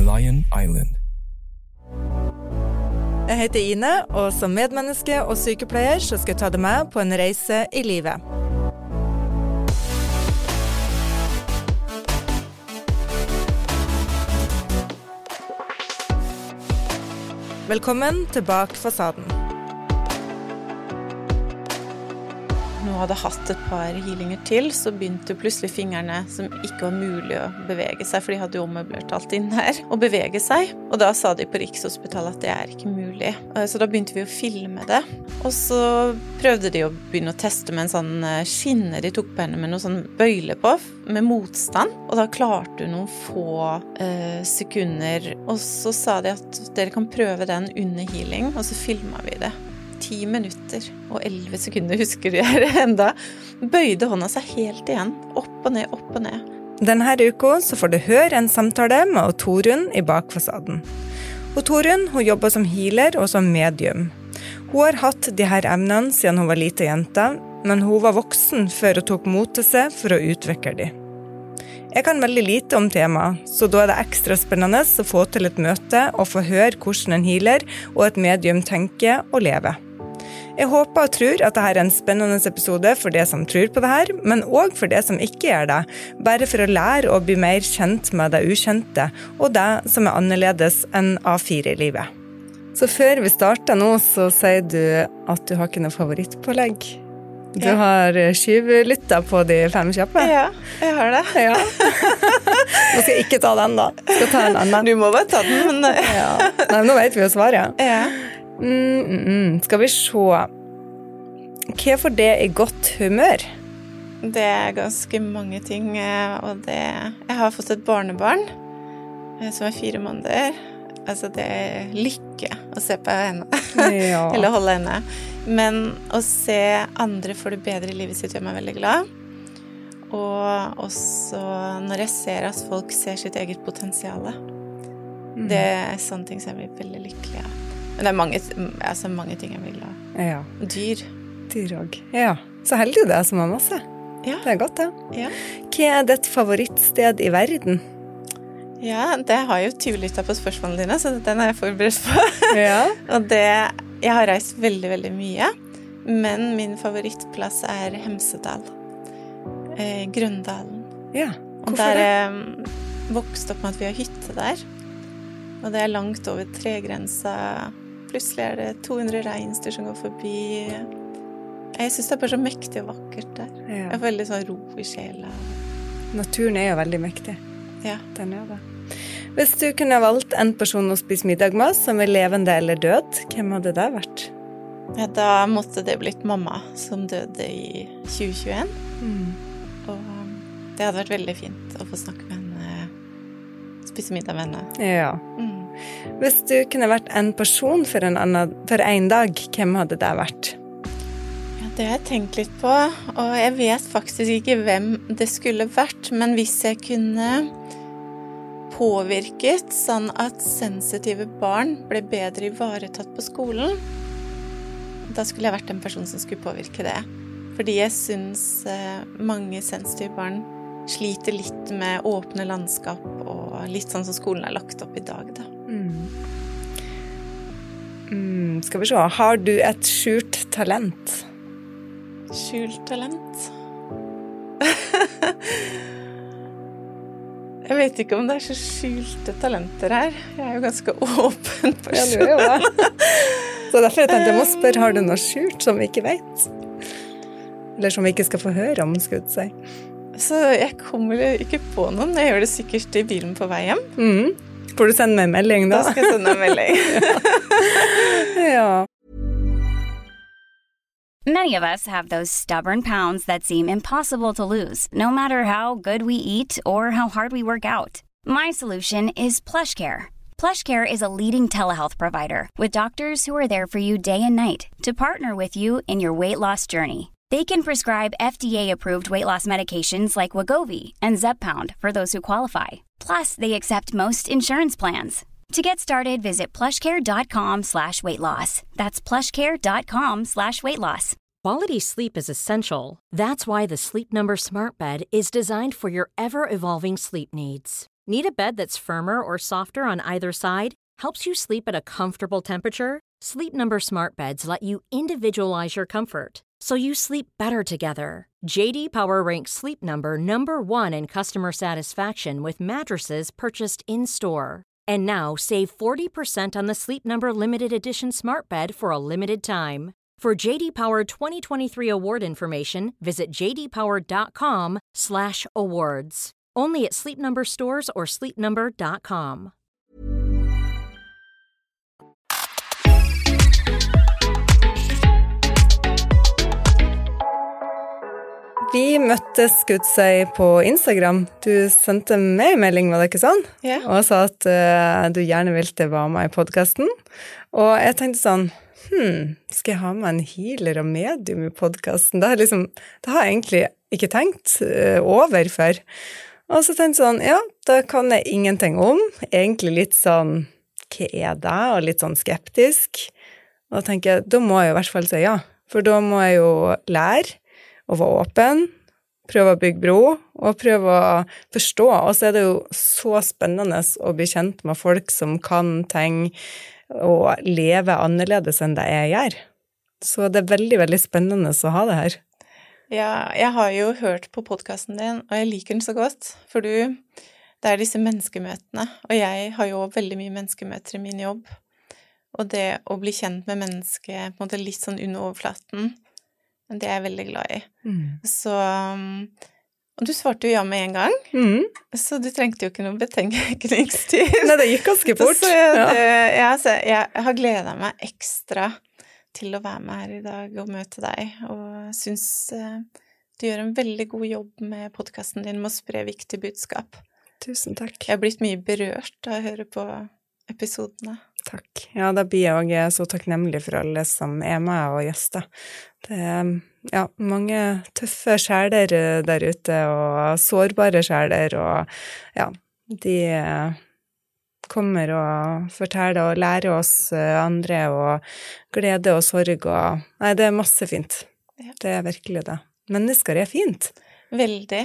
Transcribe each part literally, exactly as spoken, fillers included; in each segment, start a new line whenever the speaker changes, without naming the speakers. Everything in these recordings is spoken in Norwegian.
Lion Island.
Jeg heter Ine, og som medmenneske og sykepleier så skal jeg ta deg med på en reise i livet. Velkommen til Bak fasaden.
Når jeg hadde hatt et par healinger til, så begynte plutselig fingrene som ikke var mulig å bevege seg, for de hadde jo ommøblert alt inn her, å bevege seg. Og da sa de på Rikshospitalet at det er ikke mulig. Så da begynte vi å filme det. Og så prøvde de å begynne å teste med en sånn skinne de tok på henne med noen sånn bøyle på, med motstand. Og da klarte hun noen få eh, sekunder. Og så sa de at dere kan prøve den under healing, og så filmet vi det. Ti minutter og elleve sekunder husker jeg enda. Bøyde hånda seg helt igjen. Opp og ned, opp og ned.
Denne uka så får du høre en samtale med Torunn i Bakfasaden. Og Torunn hun jobber som healer og som medium. Hun har hatt de her emnene siden hun var lite jente, men hun var voksen før hun tok mot til seg for å utvikle de. Jeg kan veldig lite om temaet, så da er det ekstra spennende å få til et møte og få høre hvordan en healer og et medium tenker og lever. Jeg håper og tror at dette er en spennende episode for det som tror på det her, men også for det som ikke gjør det, bare for å lære å bli mer kjent med det ukjente og det som er annerledes enn A fire i livet. Så før vi starter nå, så sier du at du har ikke noe favorittpålegg. Du ja. Har skyvlyttet på de fem kjappe?
Ja, jeg har det.
Ja. Nå skal jeg ikke ta den da. Jeg skal ta en annen.
Du må bare ta den, men...
ja. Nei, nå vet vi jo svaret.
Ja.
Mm, mm, mm. Skal vi se. Hva får det i godt humør?
Det er ganske mange ting, og det... Jeg har fått et barnebarn, som er fire måneder. Altså, det er lykke å se på henne. Ja. Eller holde henne. Men å se andre få det bedre i livet sitt gjør meg veldig glad. Og også når jeg ser at folk ser sitt eget potensial. Mm. Det er sånne ting som jeg blir veldig lykkelig av. Men det er mange, altså mange ting jeg blir glad av.
Ja.
Dyr.
Dyr også. Ja, så heldig du er som har masse.
Ja.
Det er godt, det.
Ja.
Hva er ditt favorittsted i verden?
Ja, det har jo tyvlyttet på spørsmålene dine, så den er jeg forberedt på. Ja. Og det, jeg har reist veldig, veldig mye, men min favorittplass er Hemsedal. Eh, Grøndalen.
Ja, hvorfor
og der,
det?
Jeg vokste opp med at vi har hytte der, og det er langt over tregrensa. Plutselig er det to hundre reinsdyr som går forbi. Jeg synes det er bare så mektig og vakkert der. Ja. Jeg får veldig sånn ro i sjela.
Naturen er jo veldig mektig.
Ja.
Den er det. Hvis du kunne valgt en person å spise middag med som er levende eller død, hvem hadde det vært?
Ja, da måtte det blitt mamma som døde i tjue tjueen. Mm. Og det hadde vært veldig fint å få snakke med henne, spise middag med henne.
Ja. Mm. Hvis du kunne vært en person for en, annen, for en dag, hvem hadde det vært?
Ja, det har jeg tenkt litt på, og jeg vet faktisk ikke hvem det skulle vært, men hvis jeg kunne påvirket sånn at sensitive barn ble bedre ivaretatt på skolen, da skulle jeg vært en person som skulle påvirke det. Fordi jeg synes eh, mange sensitive barn sliter litt med åpne landskap og litt sånn som skolen er lagt opp i dag da.
Mm. Mm, skal vi se, har du et skjult talent?
Skjult talent? Jeg vet ikke om det er så skjulte talenter her. Jeg er jo ganske åpen person. Ja, du er jo det. Så derfor jeg tenkte jeg må spørre, har du noe skjult som vi ikke vet? Eller som vi ikke skal få høre om, skulle jeg si. Så jeg kommer ikke på noen. Jeg gjør det sikkert i bilen på vei hjem. Mm. Får du sende meg en melding da? Da skal jeg sende en melding. Ja.
Many of us have those stubborn pounds that seem impossible to lose, no matter how good we eat or how hard we work out. My solution is PlushCare. PlushCare is a leading telehealth provider with doctors who are there for you day and night to partner with you in your weight loss journey. They can prescribe F D A-approved weight loss medications like Wegovy and Zepbound for those who qualify. Plus, they accept most insurance plans. To get started, visit plushcare.com slash weight loss. That's plushcare.com slash weight loss.
Quality sleep is essential. That's why the Sleep Number Smart Bed is designed for your ever-evolving sleep needs.
Need a bed that's firmer or softer on either side? Helps you sleep at a comfortable temperature? Sleep Number smart beds let you individualize your comfort, so you sleep better together. J D Power ranks Sleep Number number one in customer satisfaction with mattresses purchased in-store. And now, save forty percent on the Sleep Number Limited Edition smart bed for a limited time. For J D Power twenty twenty-three award information, visit j d power dot com slash awards. Only at Sleep Number stores or sleep number dot com.
Vi møttes, skulle jeg si, på Instagram. Du sendte meg en melding, var det ikke sånn?
Ja.
Og sa at uh, du gjerne ville være med i podcasten. Og jeg tenkte sånn, hmm, skal jeg ha med en healer og medium i podcasten? Det har, liksom, det har jeg egentlig ikke tenkt uh, over før. Og så tenkte jeg sånn, ja, det kan jeg ingenting om. Egentlig litt sånn, hva er det? Og litt sånn skeptisk. Og da tenker jeg, da må jeg i hvert fall si ja. For da må jeg jo lære å være åpen, prøve å bygge bro, og prøve å forstå. Og så er det jo så spennende å bli kjent med folk som kan ting og leve annerledes enn det jeg gjør. Så det er veldig, veldig spennende å ha det her.
Ja, jeg har jo hørt på podcasten din, og jeg liker den så godt, for du, det er disse menneskemøtene, og jeg har jo veldig mye menneskemøter i min jobb, og det å bli kjent med mennesket på en måte litt sånn under overflaten, det er jeg veldig glad i. Mm. Så, og du svarte jo ja med en gang, mm. så du trengte jo ikke noe betenkningstid.
Nei, det gikk ganske fort.
Så jeg, ja. det, jeg, så jeg har gledet meg ekstra til å være med her i dag og møte deg, og synes uh, du gjør en veldig god jobb med podcasten din med å spre viktig budskap.
Tusen takk.
Jeg har blitt mye berørt da jeg hører på episodene.
Takk. Ja, da blir jeg også så takknemlig for alle som er med og gjester. Det er ja, mange tøffe sjeler der ute, og sårbare sjeler, og ja, de kommer og forteller og lærer oss andre, og glede og sorg, og nei, det er masse fint. Ja. Det er virkelig det. Mennesker er fint.
Veldig.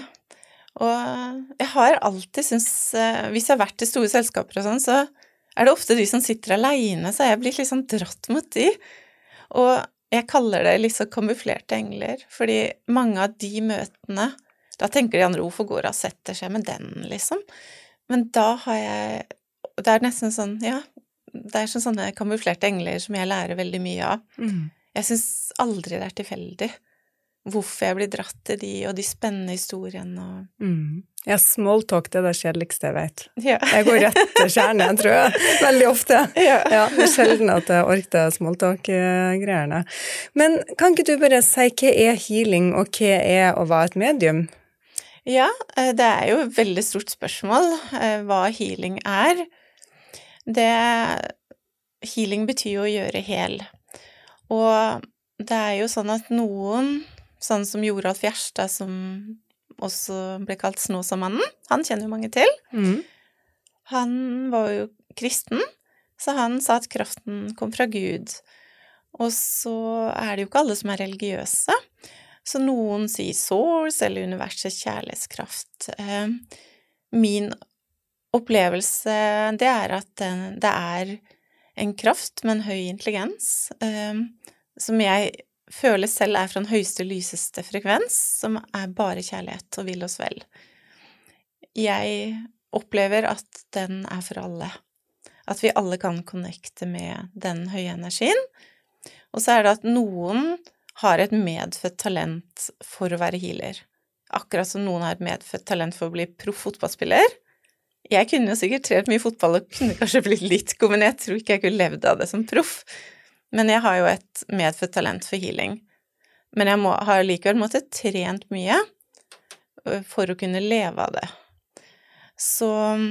Og jeg har alltid synes, hvis jeg har vært i store selskaper og sånn, så er det ofte de som sitter alene, så jeg blir litt sånn dratt mot de. Og jeg kaller det litt så kamuflerte engler, fordi mange av de møtene, da tenker de andre, hvorfor går og setter seg med den, liksom? Men da har jeg, det er nesten sånn, ja, det er sånn sånne kamuflerte engler som jeg lærer veldig mye av. Mm. Jeg synes aldri det er tilfeldig hvorfor jeg blir dratt til de, og de spennende historiene. Og...
Mm. Ja, smalltalk, det er det kjedeligste jeg vet.
Ja.
Jeg går rett til kjernen, tror jeg, veldig ofte.
Ja.
Ja, det er sjelden at jeg orker smalltalk-greiene. Men kan ikke du bare si hva er healing, og hva er å være et medium?
Ja, det er jo et veldig stort spørsmål, hva healing er. Det, healing betyr jo å gjøre hel. Og det er jo sånn at noen, sånn som Joralf Gjerstad, som også ble kalt Snåsamannen, han kjenner jo mange til. Mm. Han var jo kristen, så han sa at kraften kom fra Gud. Og så er det jo ikke alle som er religiøse, så noen sier source eller universets kjærlighetskraft. Min opplevelse, det er at det er en kraft med en høy intelligens, som jeg føler selv er fra den høyeste, lyseste frekvens, som er bare kjærlighet og vil oss vel. Jeg opplever at den er for alle. At vi alle kan connecte med den høye energien. Og så er det at noen har et medfødt talent for å være healer. Akkurat som noen har et medfødt talent for å bli proff fotballspiller. Jeg kunne jo sikkert trent mye fotball og kunne kanskje blitt litt god, men jeg tror ikke jeg kunne levd av det som proff. Men jeg har jo et medfødt talent for healing. Men jeg må, har likevel måttet trent mye for å kunne leve av det. Så,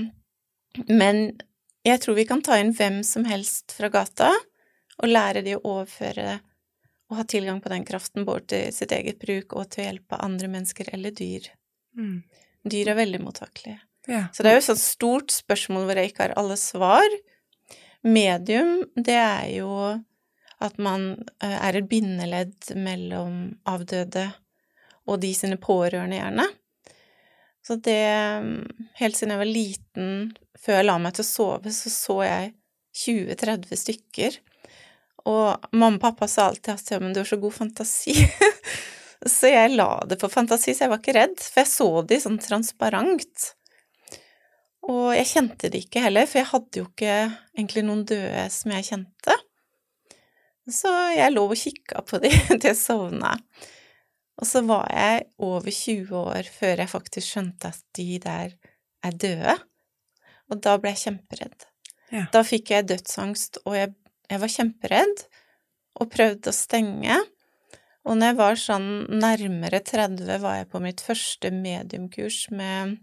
men jeg tror vi kan ta inn hvem som helst fra gata og lære de å overføre og ha tilgang på den kraften både til sitt eget bruk og til å hjelpe andre mennesker eller dyr. Mm. Dyr er veldig mottakelige. Ja. Så det er jo et sånt stort spørsmål hvor jeg ikke har alle svar. Medium, det er jo at man er et bindeledd mellom avdøde og de sine pårørende gjerne. Så det, helt siden jeg var liten, før jeg la meg til å sove, så så jeg tjue til tretti stykker. Og mamma og pappa sa alltid at ja, men du har så god fantasi. Så jeg la det på fantasi, så jeg var ikke redd, for jeg så de sånn transparent. Og jeg kjente det ikke heller, for jeg hadde jo ikke egentlig noen døde som jeg kjente. Så jeg lå og kikket på de til jeg sovna. Og så var jeg over tjue år før jeg faktisk skjønte at de der er døde. Og da ble jeg kjemperedd. Ja. Da fikk jeg dødsangst, og jeg, jeg var kjemperedd, og prøvde å stenge. Og når jeg var sånn nærmere tretti, var jeg på mitt første mediumkurs med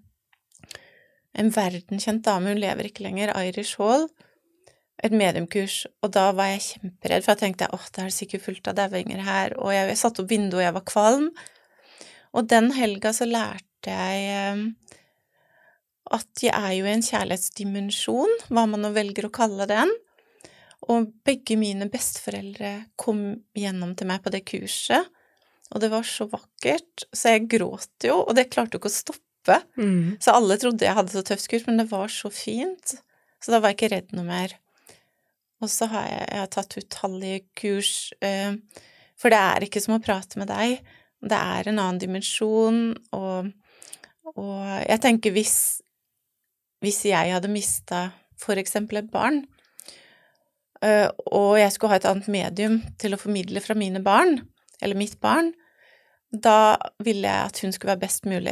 en verdenskjent dame, hun lever ikke lenger, Irish Hall, et mediumkurs, og da var jeg kjemperedd, for jeg tenkte, åh, det er sikkert fullt av dauinger her, og jeg, jeg satt opp vinduet, og jeg var kvalm, og den helga så lærte jeg at jeg er jo i en kjærlighetsdimensjon, hva man nå velger å kalle den, og begge mine besteforeldre kom gjennom til meg på det kurset, og det var så vakkert, så jeg gråt jo, og det klarte jo ikke å stoppe, mm. så alle trodde jeg hadde så tøft kurs, men det var så fint, så da var jeg ikke redd noe mer. Og så har jeg, jeg har tatt utallige kurs, eh, for det er ikke som å prate med deg, det er en annen dimensjon, og, og jeg tenker hvis, hvis jeg hadde mistet for eksempel et barn, Uh, og jeg skulle ha et annet medium til å formidle fra mine barn, eller mitt barn, da ville jeg at hun skulle være best mulig.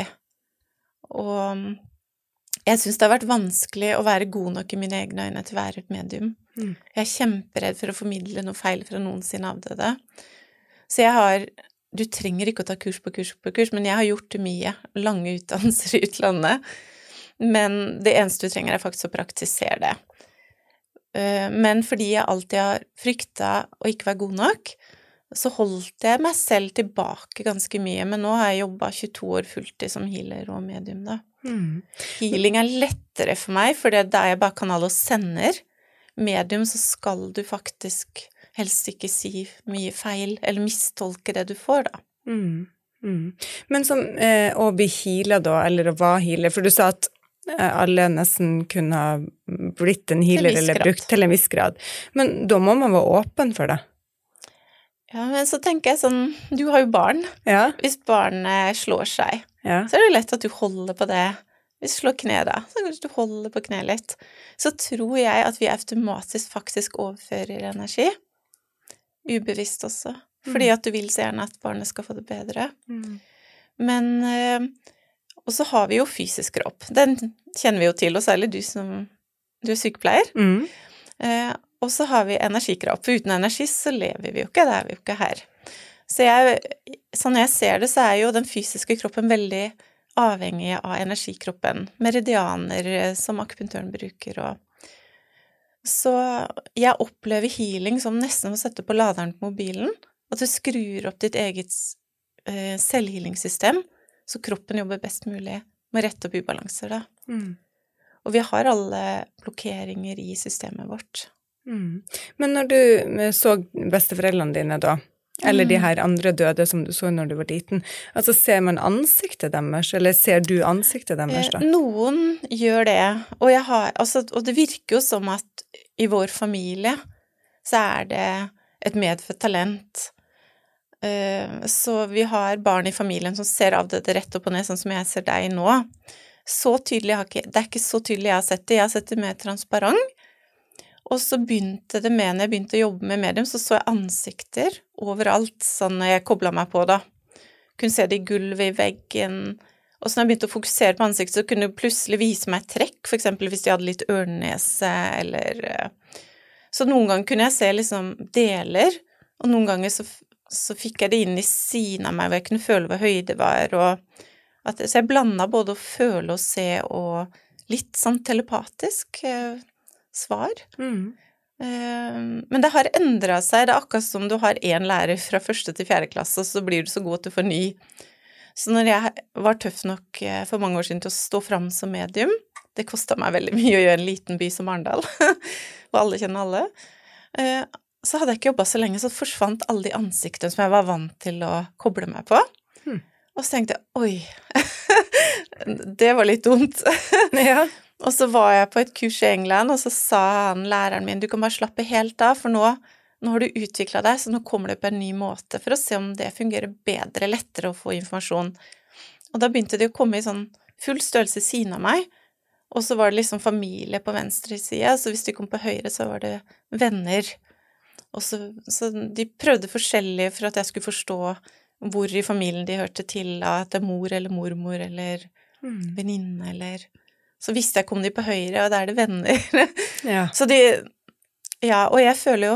Og jeg synes det har vært vanskelig å være god nok i mine egne øyne til å være et medium. Mm. Jeg er kjemperedd for å formidle noe feil fra noen sin avdøde. Så jeg har, du trenger ikke å ta kurs på kurs på kurs, men jeg har gjort det mye, lange utdannelser i utlandet, men det eneste du trenger er faktisk å praktisere det. Men fordi jeg alltid har fryktet å ikke være god nok, så holdt jeg meg selv tilbake ganske mye, men nå har jeg jobbet tjueto år fulltid som healer og medium da. Mm. Healing er lettere for meg, for det er der jeg bare kanal og sender. Medium så skal du faktisk helst ikke si mye feil, eller mistolke det du får da.
Mm. Mm. Men som eh, å bli healer da, eller å være healer, for du sa at alle nesten kunne ha blitt en healer eller brukt til en viss grad. Men da må man være åpen for det.
Ja, men så tenker jeg sånn, du har jo barn. Ja. Hvis barnet slår seg, ja. Så er det lett at du holder på det. Hvis du slår kne da, så kanskje du holder på kne litt. Så tror jeg at vi automatisk faktisk overfører energi. Ubevisst også. Fordi at du vil så gjerne at barnet skal få det bedre. Mm. Men... Øh, Og så har vi jo fysisk kropp. Den kjenner vi jo til, og særlig du som du er sykepleier. Mm. Eh, og så har vi energikropp. For uten energi så lever vi jo ikke, det er vi jo ikke her. Så jeg, sånn jeg ser det, så er jo den fysiske kroppen veldig avhengig av energikroppen. Meridianer som akupunktøren bruker. Og... Så jeg opplever healing som nesten å sette på laderen på mobilen, at du skrur opp ditt eget eh, selvhealingssystem, så kroppen jobber best mulig med rett opp ubalanser da. Mm. Og vi har alle blokkeringer i systemet vårt.
Mm. Men når du så besteforeldrene dine da, eller mm. de her andre døde som du så når du var liten, altså ser man ansiktet deres, eller ser du ansiktet deres da?
Eh, noen gjør det, og, jeg har, altså, og det virker jo som at i vår familie så er det et medfødt talent. Så vi har barn i familien som ser avdøde rett opp og ned, sånn som jeg ser deg nå. Så tydelig har ikke, det er ikke så tydelig jeg har sett det, jeg har sett det mer transparent. Og så begynte det med, når jeg begynte å jobbe med medium, så så jeg ansikter overalt, sånn når jeg koblet meg på da. Kunne se det i gulvet, i veggen, og så når jeg begynte å fokusere på ansiktet, så kunne det plutselig vise meg trekk, for eksempel hvis de hadde litt ørnese, eller... Så noen ganger kunne jeg se liksom deler, og noen ganger så så fikk jeg det inn i siden av meg, hvor jeg kunne føle hvor høy det var, og at, så jeg blandet både å føle og se, og litt sånn telepatisk eh, svar. Mm. Eh, men det har endret seg, det er akkurat som du har en lærer fra første til fjerde klasse, og så blir du så god at du får ny. Så når jeg var tøff nok eh, for mange år siden til å stå frem som medium, det kostet meg veldig mye å gjøre en liten by som Arendal, og alle kjenner alle, eh, så hadde jeg ikke jobbet så lenge, så forsvant alle de ansiktene som jeg var vant til å koble meg på. Hmm. Og så tenkte jeg, oi, det var litt dumt.
Ja.
Og så var jeg på et kurs i England, og så sa han, læreren min, du kan bare slappe helt av, for nå, nå har du utviklet deg, så nå kommer det på en ny måte for å se om det fungerer bedre, lettere å få informasjon. Og da begynte det å komme i sånn full størrelse siden av meg, og så var det liksom familie på venstre side, så hvis de kom på høyre, så var det venner. Og så, så de prøvde forskjellig for at jeg skulle forstå hvor i familien de hørte til, at det er mor eller mormor eller mm. venninne, eller... Så visste jeg kom de på høyre, og da er det venner.
Ja.
Så de... Ja, og jeg føler jo...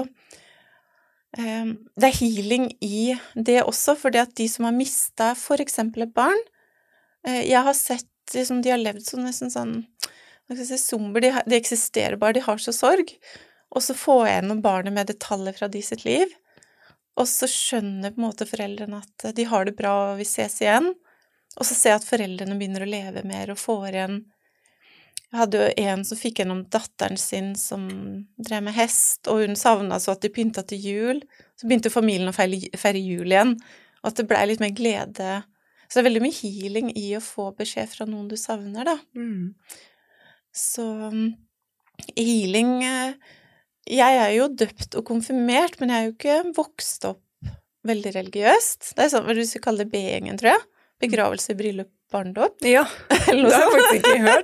Um, det er healing i det også, fordi at de som har mistet for eksempel et barn, uh, jeg har sett liksom, de har levd sånn nesten sånn, hva skal jeg si, somber, de, de eksisterer bare, de har så sorg, og så får jeg noen barn med detaljer fra de sitt liv, og så skjønner på en måte foreldrene at de har det bra, og vi ses igjen, og så ser jeg at foreldrene begynner å leve mer, og får igjen. Jeg hadde jo en som fikk gjennom datteren sin som drev med hest, og hun savnet så at de pyntet til jul. Så begynte familien å feire, feire jul igjen, og at det ble litt mer glede. Så det er veldig mye healing i å få beskjed fra noen du savner, da. Mm. Så healing... Jeg er jo døpt og konfirmert, men jeg er jo ikke vokst opp veldig religiøst. Det er sånn, hva du skal kalle det B-gjengen, tror jeg. Begravelse, bryllup, barndåp.
Ja, det har jeg faktisk ikke hørt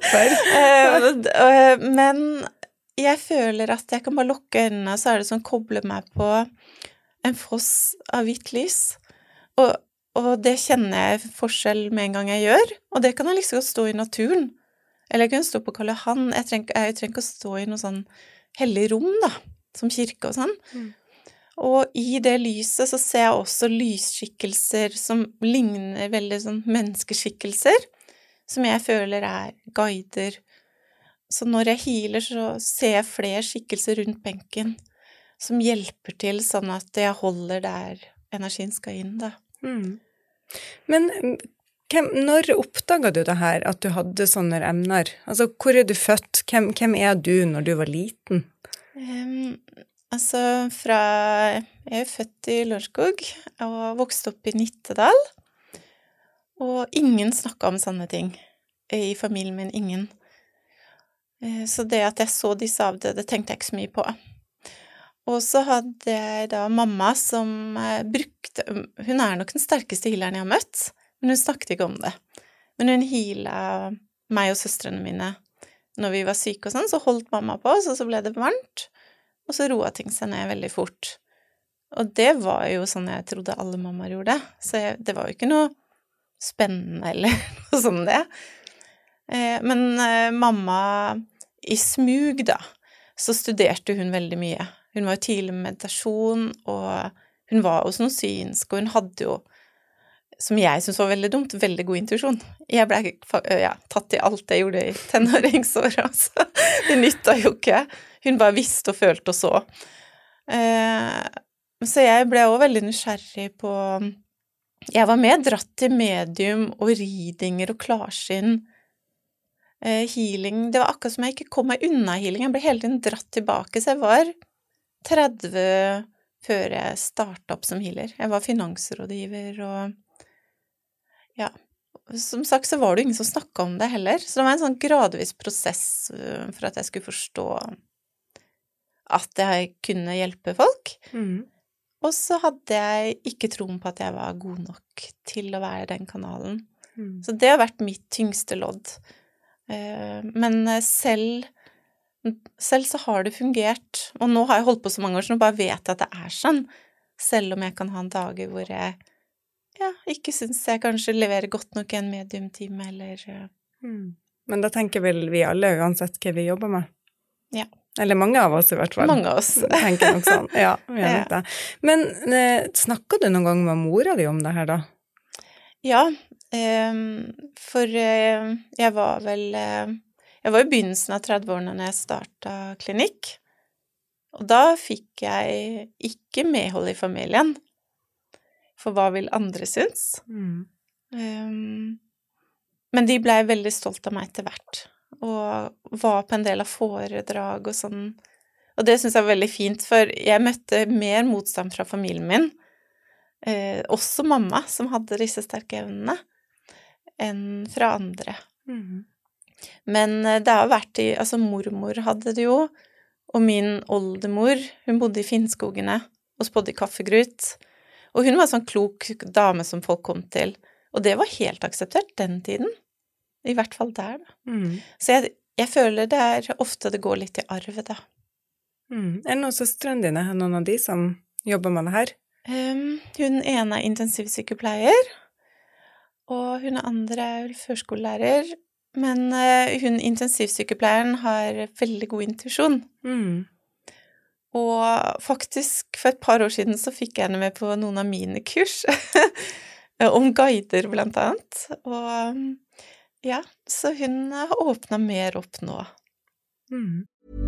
før.
Men jeg føler at jeg kan bare lukke øynene, så er det sånn koble meg på en foss av hvitt lys. Og, og det kjenner jeg forskjell med en gang jeg gjør, og det kan jeg liksom stå i naturen. Eller jeg kan stå på Karl Johan. Jeg trenger, jeg trenger ikke å stå i noe sånn hellig rom, da, som kirke og sånn. Mm. Og i det lyset så ser jeg også lysskikkelser som ligner veldig sånn menneskeskikkelser, som jeg føler er guider. Så når jeg healer, så ser jeg flere skikkelser rundt benken, som hjelper til sånn at jeg holder der energien skal inn, da. Mm.
Men hvem, når oppdaget du det her, at du hadde sånne emner? Altså, hvor er du født? Hvem, hvem er du når du var liten?
Um, altså, fra... Jeg er født i Lørenskog og vokste opp i Nittedal, og ingen snakket om sånne ting. I familien min, ingen. Så det at jeg så disse avdøde, tenkte jeg ikke så mye på. Og så hadde jeg da mamma som brukte... Hun er nok den sterkeste healeren jeg har møtt, men hun snakket ikke om det. Men hun healet meg og søstrene mine. Når vi var syke og sånn, så holdt mamma på oss, og så ble det varmt, og så roet ting seg ned veldig fort. Og det var jo sånn jeg trodde alle mammaer gjorde, så jeg, det var jo ikke noe spennende eller noe sånn det. Eh, men eh, mamma i smug da, så studerte hun veldig mye. Hun var jo tidlig med meditasjon, og hun var hos noen synsk, og hun hadde jo, som jeg synes var veldig dumt, veldig god intuisjon. Jeg ble ja, tatt i alt jeg gjorde i tenåringsåret, altså. Det nyttet jo ikke. Hun bare visste og følte og så. Eh, så jeg ble også veldig nysgjerrig på... Jeg var med dratt til medium og readinger og klarsinn. Eh, healing, det var akkurat som jeg ikke kom meg unna healing. Jeg ble hele tiden dratt tilbake, så jeg var tretti før jeg startet opp som healer. Jeg var finansrådgiver og... Ja, som sagt så var det ingen som snakket om det heller, så det var en sånn gradvis prosess for at jeg skulle forstå at jeg kunne hjelpe folk. Mm. Og så hadde jeg ikke troen på at jeg var god nok til å være den kanalen. Mm. Så det har vært mitt tyngste lodd. Men selv, selv så har det fungert, og nå har jeg holdt på så mange år, så nå bare vet jeg at det er sånn, selv om jeg kan ha en dag hvor jeg ja, ikke synes jeg kanskje leverer godt nok en mediumtime, eller...
Mm. Men da tenker vel vi alle, uansett hva vi jobber med.
Ja.
Eller mange av oss i hvert fall.
Mange av oss.
Tenker nok sånn, ja. ja. Det. Men eh, snakket du noen gang med mora di om det her da?
Ja, eh, for eh, jeg var vel... Eh, jeg var i begynnelsen av trettiårene når jeg startet klinikk, og da fikk jeg ikke medhold i familien. For hva vil andre synes? Mm. Um, men de ble veldig stolt av meg etter hvert, og var på en del av foredrag og sånn. Og det synes jeg var veldig fint, for jeg møtte mer motstand fra familien min, eh, også mamma, som hadde disse sterke evnene. enn fra andre.
Mm.
Men det har vært i, altså mormor hadde det jo, og min oldemor, hun bodde i Finnskogene og spådde i kaffegrut. Og hun var sånn klok dame som folk kom til. Og det var helt akseptert den tiden. I hvert fall der, da.
Mm.
Så jeg, jeg føler det er ofte det går litt i arv, da.
Mm. Er det noen søstrene dine, noen av de som jobber med det her?
Um, hun ene er intensivsykepleier, og hun andre er vel førskolelærer. Men uh, hun intensivsykepleieren har veldig god intuisjon. Mm. Og faktisk for et par år siden så fikk jeg henne med på noen av mine kurs om guider blant annet. Og ja, så hun har åpnet mer opp nå.
Mm.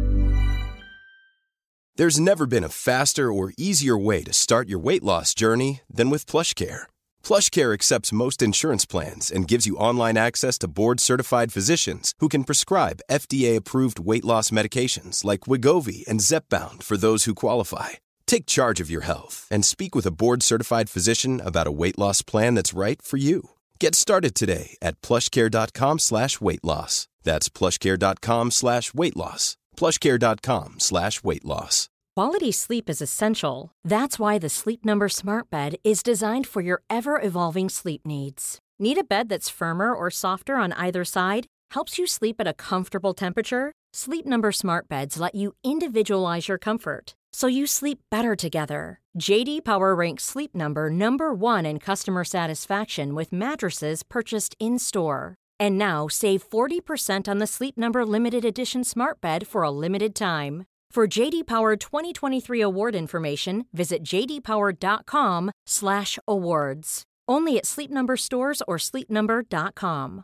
There's never been a faster or easier way to start your weight loss journey than with PlushCare. PlushCare accepts most insurance plans and gives you online access to board-certified physicians who can prescribe F D A-approved weight loss medications like Wegovy and Zepbound for those who qualify. Take charge of your health and speak with a board-certified physician about a weight loss plan that's right for you. Get started today at plushcare.com slash weight loss. That's plushcare.com slash weight loss. plushcare.com slash weight loss.
Quality sleep is essential. That's why the Sleep Number Smart Bed is designed for your ever-evolving sleep needs. Need a bed that's firmer or softer on either side? Helps you sleep at a comfortable temperature? Sleep Number Smart Beds let you individualize your comfort, so you sleep better together. J D Power ranks Sleep Number number one in customer satisfaction with mattresses purchased in-store. And now save forty percent on the Sleep Number Limited Edition Smart Bed for a limited time. For J D Power twenty twenty-three award information, visit jdpower.com slash awards. Only at Sleep Number stores or sleep number dot com.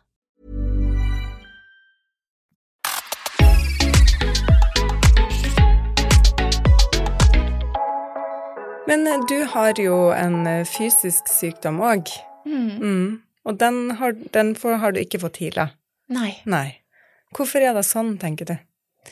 Men du har jo en fysisk sykdom også.
Mm.
Mm. Og den har, den får, har du ikke fått heala.
Nei.
Nei. Hvorfor er det sånn, tenker du?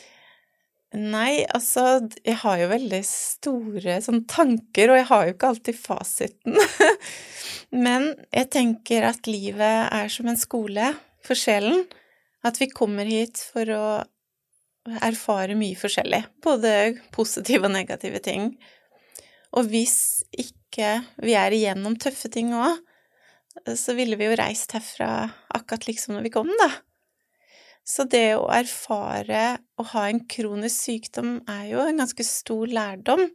Nei, altså, jeg har jo veldig store sånn tanker, og jeg har jo ikke alltid fasiten. Men jeg tenker at livet er som en skole for sjelen, at vi kommer hit for å erfare mye forskjellig, både positive og negative ting. Og hvis ikke vi er igjennom tøffe ting også, så ville vi jo reist herfra akkurat liksom når vi kom, da. Så det å erfare å ha en kronisk sykdom er jo en ganske stor lærdom.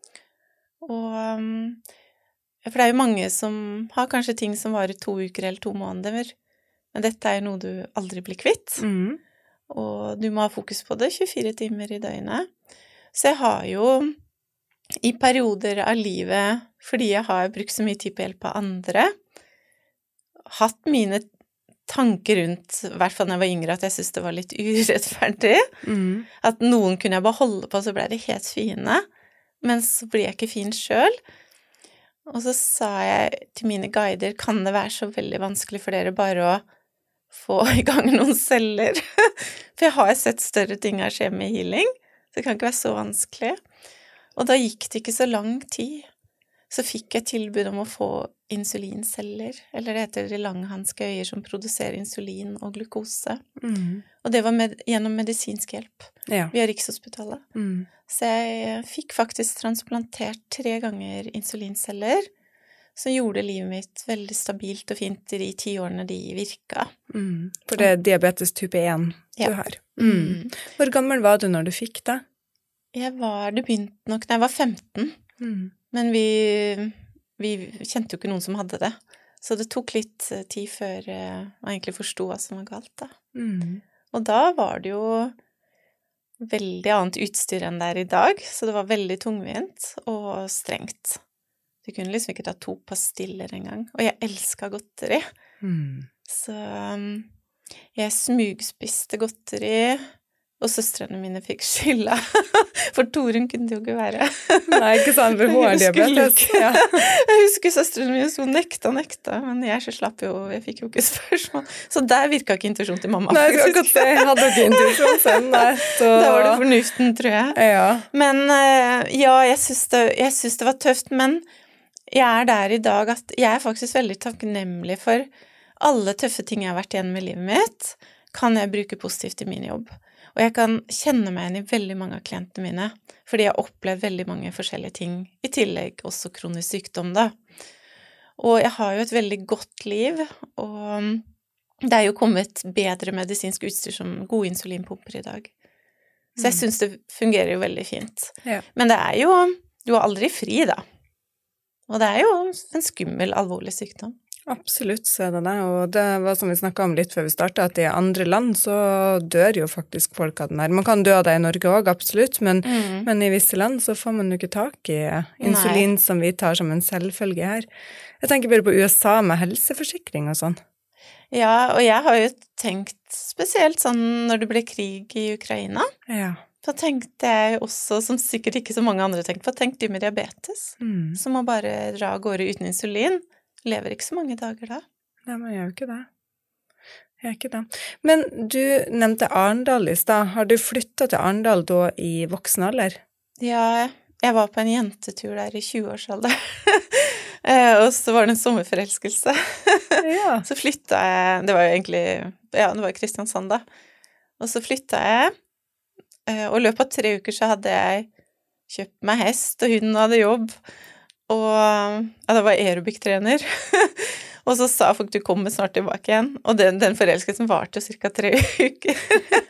Og, for det er jo mange som har kanskje ting som varer to uker eller to måneder, men dette er jo noe du aldri blir kvitt.
Mm.
Og du må ha fokus på det tjuefire timer i døgnet. Så jeg har jo i perioder av livet, fordi jeg har brukt så mye tid på hjelp av andre, hatt mine tanker rundt, i hvert fall når jeg var yngre, at jeg synes det var litt urettferdig. Mm. At noen kunne jeg bare holde på, så ble det helt fine, men så blir jeg ikke fin selv. Og så sa jeg til mine guider, kan det være så veldig vanskelig for dere bare å få i gang noen celler? For jeg har sett større ting her skje med healing, så det kan ikke være så vanskelig. Og da gikk det ikke så lang tid. Så fikk jeg tilbud om å få insulinceller, eller det heter de langhanske øyer som produserer insulin og glukose. Mm. Og det var med, gjennom medisinsk hjelp ja. Via Rikshospitalet. Mm. Så jeg fikk faktisk transplantert tre ganger insulinceller, som gjorde livet mitt veldig stabilt og fint i de ti årene de virka.
Mm. For det er diabetes type én ja. Du har. Mm. Hvor gammel var du når du fikk det?
Jeg var, det begynte nok da jeg var femten. Mm. Men vi, vi kjente jo ikke noen som hadde det. Så det tok litt tid før jeg egentlig forstod hva som var galt da. Mm. Og da var det jo veldig annet utstyr enn det er i dag, så det var veldig tungvint og strengt. Du kunne liksom ikke ta to pastiller en gang. Og jeg elsket godteri. Mm. Så jeg smugspiste godteri, og søstrene mine fikk skylda. For Torunn kunne det jo ikke være.
Nei, ikke sant, for hun har diabetes. Ja.
Jeg husker søstrene mine, så hun nekta, nekta, men jeg så slapp jo, jeg fikk jo ikke spørsmål. Så der virket ikke intuisjon til mamma.
Nei, jeg skal se, jeg hadde ikke intuisjon selv, nei. Så...
Da var det fornuften, tror jeg.
Ja.
Men ja, jeg synes det, jeg synes det var tøft, men jeg er der i dag at jeg er faktisk veldig takknemlig for alle tøffe ting jeg har vært igjennom i livet mitt, kan jeg bruke positivt i min jobb. Og jeg kan kjenne meg igjen i veldig mange av klientene mine, fordi jeg har opplevd veldig mange forskjellige ting, i tillegg også kronisk sykdom da. Og jeg har jo et veldig godt liv, og det er jo kommet bedre medisinsk utstyr som gode insulinpumper i dag. Så jeg synes det fungerer jo veldig fint. Ja. Men det er jo, du er aldri fri da. Og det er jo en skummel, alvorlig sykdom.
Absolutt, så er det det. Og det var som vi snakket om litt før vi startet, at i andre land så dør jo faktisk folk av den her. Man kan dø av det i Norge også, absolutt, men, mm. men i visse land så får man jo ikke tak i insulin Nei. Som vi tar som en selvfølge her. Jeg tenker bare på U S A med helseforsikring og sånn.
Ja, og jeg har jo tenkt spesielt sånn når det ble krig i Ukraina.
Ja.
Så tenkte jeg jo også, som sikkert ikke så mange andre tenkte på, tenk de med diabetes, mm. som må bare dra av gårde uten insulin. Lever ikke så mange dager da.
Nei, men jeg gjør jo ikke det. Jeg gjør ikke det. Men du nevnte Arendal i sted. Har du flyttet til Arendal da i voksen alder?
Ja, jeg var på en jentetur der i tjue-årsalder. Og så var det en sommerforelskelse. Ja. Så flyttet jeg, det var jo egentlig, ja, det var i Kristiansand da. Og så flyttet jeg, og i løpet av tre uker så hadde jeg kjøpt meg hest, og hunden hadde jobb. Og ja, det var aerobic-trener. Og så sa folk, du kommer snart tilbake igjen. Og den, den forelskelsen varte cirka tre uker.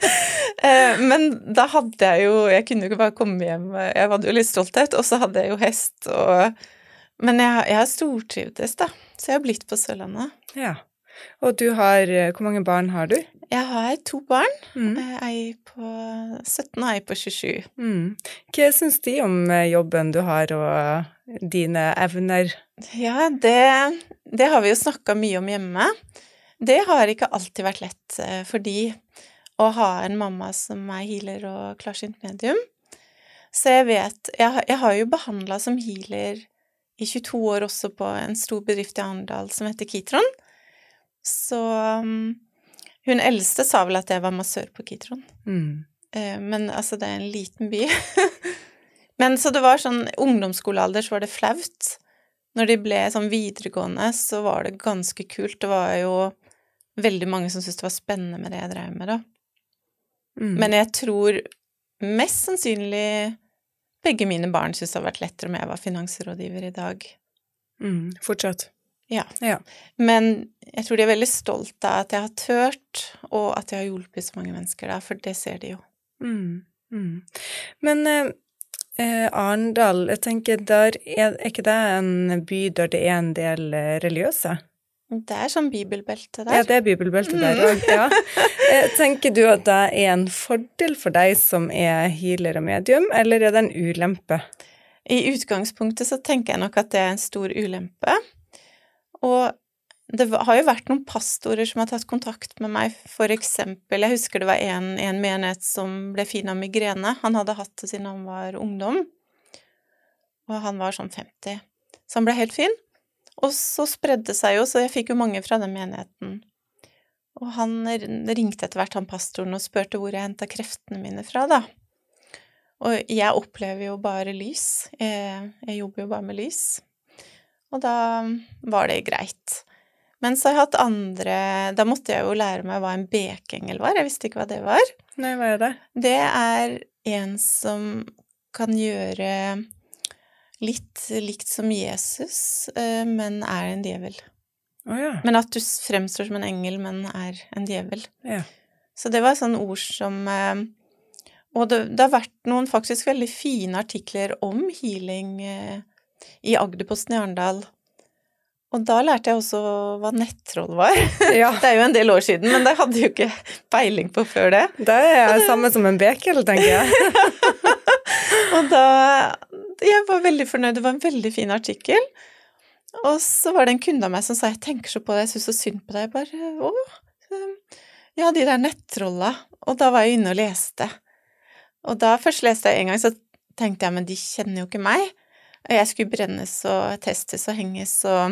Men da hadde jeg jo, jeg kunne jo ikke bare komme hjem, jeg hadde jo litt stolthet, og så hadde jeg jo hest, og, men jeg, jeg har stortrivdes da, så jeg har blitt på Sørlandet.
Ja, og du har, hvor mange barn har du?
Jeg har to barn, mm. ei på sytten og ei på tjuesju.
Mm. Hva synes de om jobben du har og dine evner?
Ja, det, det har vi jo snakket mye om hjemme. Det har ikke alltid vært lett, fordi å ha en mamma som er healer og klarsynt medium. Så jeg vet, jeg, jeg har jo behandlet som healer i tjueto år også på en stor bedrift i Arendal som heter Kitron. Så um, hun eldste sa vel at jeg var massør på Kitron. Mm. Uh, men altså, det er en liten by. Men så det var sånn, ungdomsskolealder så var det flaut. Når de ble sånn videregående så var det ganske kult. Det var jo veldig mange som syntes det var spennende med det jeg drev med da. Mm. Men jeg tror mest sannsynlig begge mine barn synes det har vært lettere om jeg var finansrådgiver i dag.
Mm, fortsatt.
Ja.
ja,
men jeg tror de er veldig stolt av at jeg har tørt, og at jeg har hjulpet så mange mennesker da, for det ser de jo.
Mm, mm. Men eh, Arendal, jeg tenker, der er, er ikke det en by der det er en del religiøse?
Det er sånn bibelbelte der.
Ja, det er bibelbelte der også, ja. Tenker du at det er en fordel for deg som er healer og medium, eller er det en ulempe?
I utgangspunktet så tenker jeg nok at det er en stor ulempe. Og det har jo vært noen pastorer som har tatt kontakt med meg, for eksempel, jeg husker det var en, en menighet som ble fin av migrene, han hadde hatt det siden han var ungdom, og han var sånn femti, så han ble helt fin, og så spredde seg jo, så jeg fikk jo mange fra den menigheten, og han ringte etter hvert han pastoren og spurte hvor jeg hentet kreftene mine fra da, og jeg opplever jo bare lys, jeg, jeg jobber jo bare med lys, og da var det greit. Men så har jeg hatt andre, da måtte jeg jo lære meg hva en bekengel var, jeg visste ikke hva det var.
Nei, hva er det?
Det er en som kan gjøre litt likt som Jesus, men er en djevel.
Oh, ja.
Men at du fremstår som en engel, men er en djevel.
Ja.
Så det var sånne ord som, og det, det har vært noen faktisk veldig fine artikler om healing i Agderposten i Arendal. Og da lærte jeg også hva nettroll var.
Ja.
Det er jo en del år siden, men det hadde jo ikke peiling på før det.
Det er det samme som en bekel, tenker jeg.
Og da, jeg var veldig fornøyd, det var en veldig fin artikkel. Og så var det en kunde av meg som sa, jeg tenker så på det, jeg synes så synd på deg. Jeg bare, åh, ja, de der nettrolla. Og da var jeg inne og leste. Og da først leste jeg en gang, så tenkte jeg, men de kjenner jo ikke meg. Og jeg skulle brennes og testes og henges, og,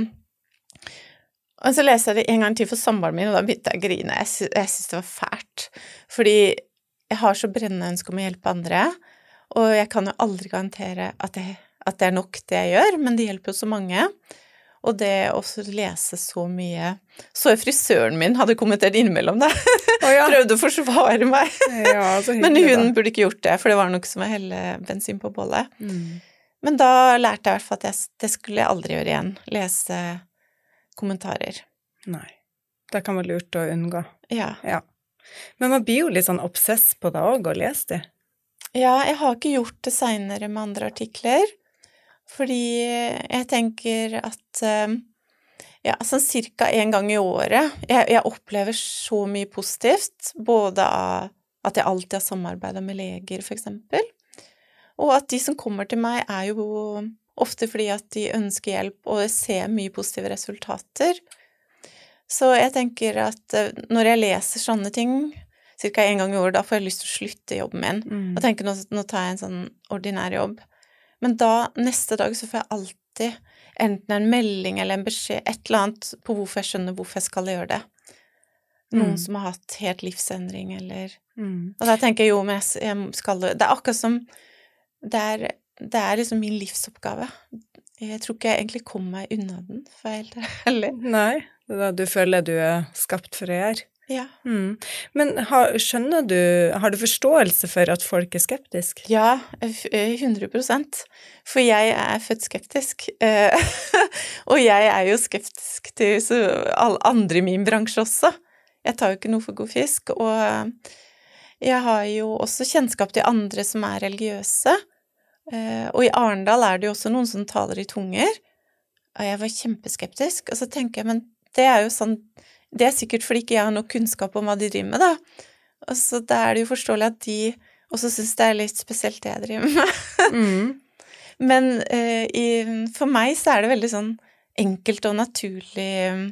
og så leste jeg det en gang til for samboeren min, og da begynte jeg å grine. Jeg, sy jeg synes det var fælt, fordi jeg har så brennende ønske om å hjelpe andre, og jeg kan jo aldri garantere at det, at det er nok det jeg gjør, men det hjelper jo så mange. Og det også lese så mye. Så frisøren min hadde kommentert innimellom det. Oh, ja. Prøvde å forsvare meg.
Ja, så hyggelig,
men hun
da.
Burde ikke gjort det, for det var nok som å helle bensin på bålet.
Mm.
Men da lærte jeg i hvert fall at jeg, det skulle jeg aldri gjøre igjen. Lese kommentarer.
Nei. Det kan være lurt å unngå.
Ja.
Ja. Men man blir jo litt sånn obsess på det også, å lese det.
Ja, jeg har ikke gjort det senere med andre artikler, fordi jeg tenker at ja, sånn cirka en gang i året, jeg, jeg opplever så mye positivt, både av at jeg alltid har samarbeidet med leger, for eksempel, og at de som kommer til meg er jo ofte fordi at de ønsker hjelp og ser mye positive resultater. Så jeg tenker at når jeg leser sånne ting, cirka en gang i år, da får jeg lyst til å slutte jobben min. Mm. Og tenker, nå, nå tar jeg en sånn ordinær jobb. Men da, neste dag, så får jeg alltid enten en melding eller en beskjed, et eller annet på hvorfor jeg skjønner hvorfor jeg skal gjøre det. Noen mm. som har hatt helt livsendring, eller... Mm. Og da tenker jeg jo, men jeg, jeg skal... Det er akkurat som... Det er, det er liksom min livsoppgave. Jeg tror ikke jeg egentlig kommer meg unna den, for jeg er helt ærlig.
Nei, det er da du føler du er skapt for å gjøre.
Ja.
Mm. Men har, skjønner du, har du forståelse for at folk er skeptisk?
Ja, hundre prosent. For jeg er født skeptisk. Og jeg er jo skeptisk til alle andre i min bransje også. Jeg tar jo ikke noe for god fisk, og jeg har jo også kjennskap til andre som er religiøse. Og i Arendal er det jo også noen som taler i tunger. Og jeg var kjempeskeptisk, og så tenker jeg, men det er jo sånn, det er sikkert fordi ikke jeg har noe kunnskap om hva de driver med, da. Og så da er det jo forståelig at de også synes det er litt spesielt det jeg driver med. Mm. Men uh, i, for meg så er det veldig sånn enkelt og naturlig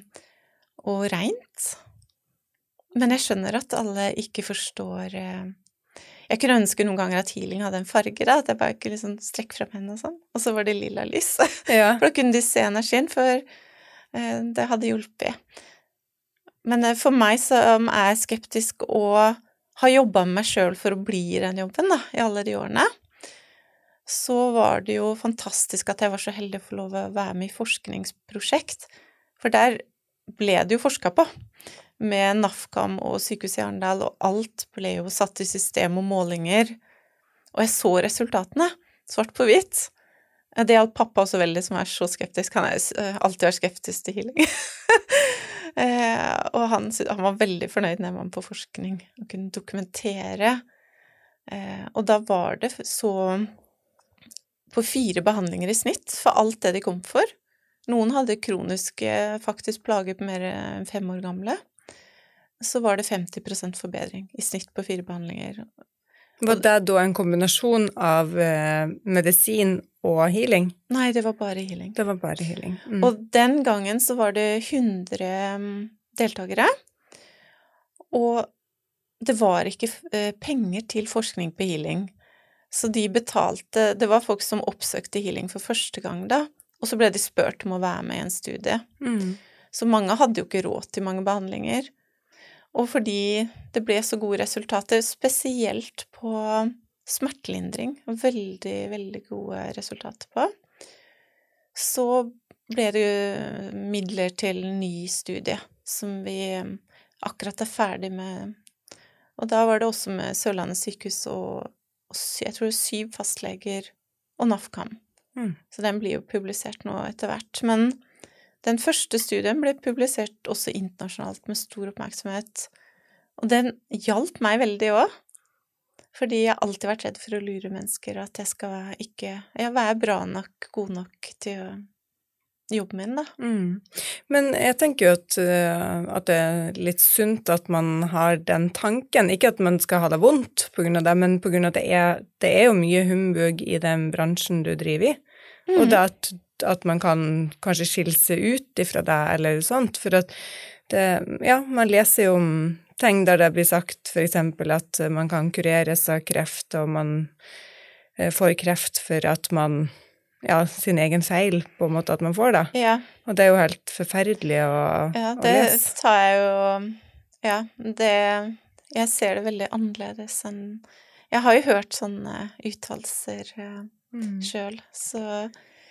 og rent. Men jeg skjønner at alle ikke forstår... Uh, jeg kunne ønske noen ganger at healing hadde en farge, da, at jeg bare kunne liksom strekke frem henne og sånn. Og så var det lilla lys. Ja. For da kunne de se energien, for uh, det hadde hjulpet. Men for meg som er skeptisk og har jobbet med meg selv for å bli i den jobben da, i alle de årene, så var det jo fantastisk at jeg var så heldig å få lov å være med i forskningsprosjekt. For der ble det jo forsket på, med NAFKAM og Sykehuset i Arendal, og alt ble jo satt i system og målinger. Og jeg så resultatene, svart på hvitt. Det gjaldt pappa også veldig, som er så skeptisk. Han er alltid vært skeptisk til healing. Eh, og han, han var veldig fornøyd når jeg var på forskning og kunne dokumentere. Eh, og da var det så på fire behandlinger i snitt for alt det de kom for. Noen hadde kroniske faktisk plager på mer enn fem år gamle. Så var det femti prosent forbedring i snitt på fire behandlinger.
Var det da en kombinasjon av eh, medisin og healing?
Nei, det var bare healing.
Det var bare healing. Mm.
Og den gangen så var det hundre deltakere, og det var ikke eh, penger til forskning på healing. Så de betalte, det var folk som oppsøkte healing for første gang da, og så ble de spurt om å være med i en studie. Mm. Så mange hadde jo ikke råd til mange behandlinger. Og fordi det ble så gode resultater, spesielt på smertelindring, veldig, veldig gode resultater på, så ble det midler til ny studie, som vi akkurat er ferdig med. Og da var det også med Sørlandet sykehus og, og jeg tror det er syv fastleger og NAFKAM. Mm. Så den blir jo publisert nå etter hvert, men... Den første studien ble publisert også internasjonalt med stor oppmerksomhet, og den hjalp meg veldig også, fordi jeg har alltid vært redd for å lure mennesker, at jeg skal ikke jeg være bra nok, god nok til jobben min, da. Mm.
Men jeg tenker jo at, at det er litt sunt at man har den tanken, ikke at man skal ha det vondt på grunn av det, men på grunn av at det er, det er jo mye humbug i den bransjen du driver i, mm. og det at at man kan kanskje skille seg ut ifra det, eller sånt, for at det, ja, man leser jo om ting der det blir sagt, for eksempel at man kan kureres av kreft, og man eh, får kreft for at man, ja, sin egen feil, på en måte at man får det.
Ja.
Og det er jo helt forferdelig å,
ja,
å lese.
Ja, det tar jeg jo, ja, det, jeg ser det veldig annerledes enn, jeg har jo hørt sånne uttalelser eh, mm. selv, så...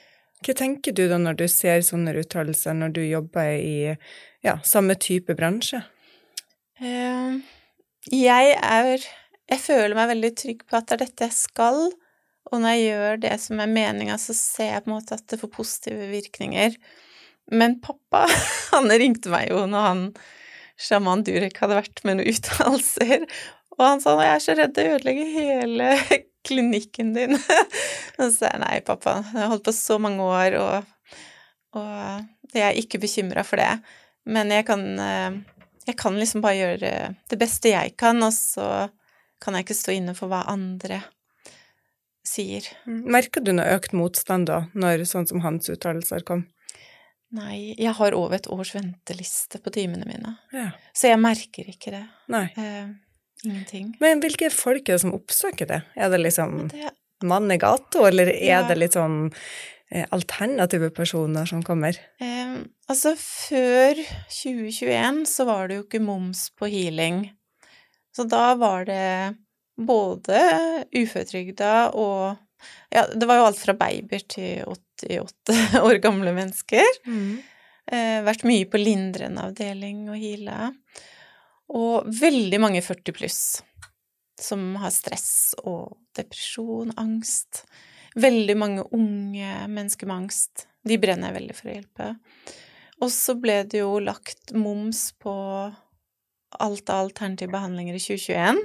Hva tenker du da når du ser sånne uttalelser, når du jobber i ja, samme type bransje?
Uh, jeg er, jeg føler meg veldig trygg på at det er dette jeg skal, og når jeg gjør det som er meningen, så ser jeg på en måte at det får positive virkninger. Men pappa, han ringte meg jo når han, Shaman Durek, hadde vært med noen uttalelser, og han sa, jeg er så redd å ødelegge hele klinikken din. Og så sa jeg, nei pappa, jeg har holdt på så mange år, og, og jeg er ikke bekymret for det. Men jeg kan, jeg kan liksom bare gjøre det beste jeg kan, og så kan jeg ikke stå inne for hva andre sier.
Merker du noe økt motstand da, når sånn som hans uttalelser kom?
Nei, jeg har over et års venteliste på timene mine.
Ja.
Så jeg merker ikke det.
Nei.
Eh, ingenting.
Men hvilke folk er det som oppsøker det? Er det liksom
det...
mann i gata, eller er
ja.
det litt sånn eh, alternative personer som kommer?
Eh, altså, før tjue tjueen så var det jo ikke moms på healing. Så da var det både uføretrygda og ja, det var jo alt fra babyer til åttiåtte år gamle mennesker. Mm. Eh, vært mye på lindrende avdeling og heala. Og veldig mange førti pluss som har stress og depresjon, angst. Veldig mange unge mennesker med angst. De brenner jeg veldig for å hjelpe. Og så ble det jo lagt moms på alt av alternative behandlinger i tjue tjueen.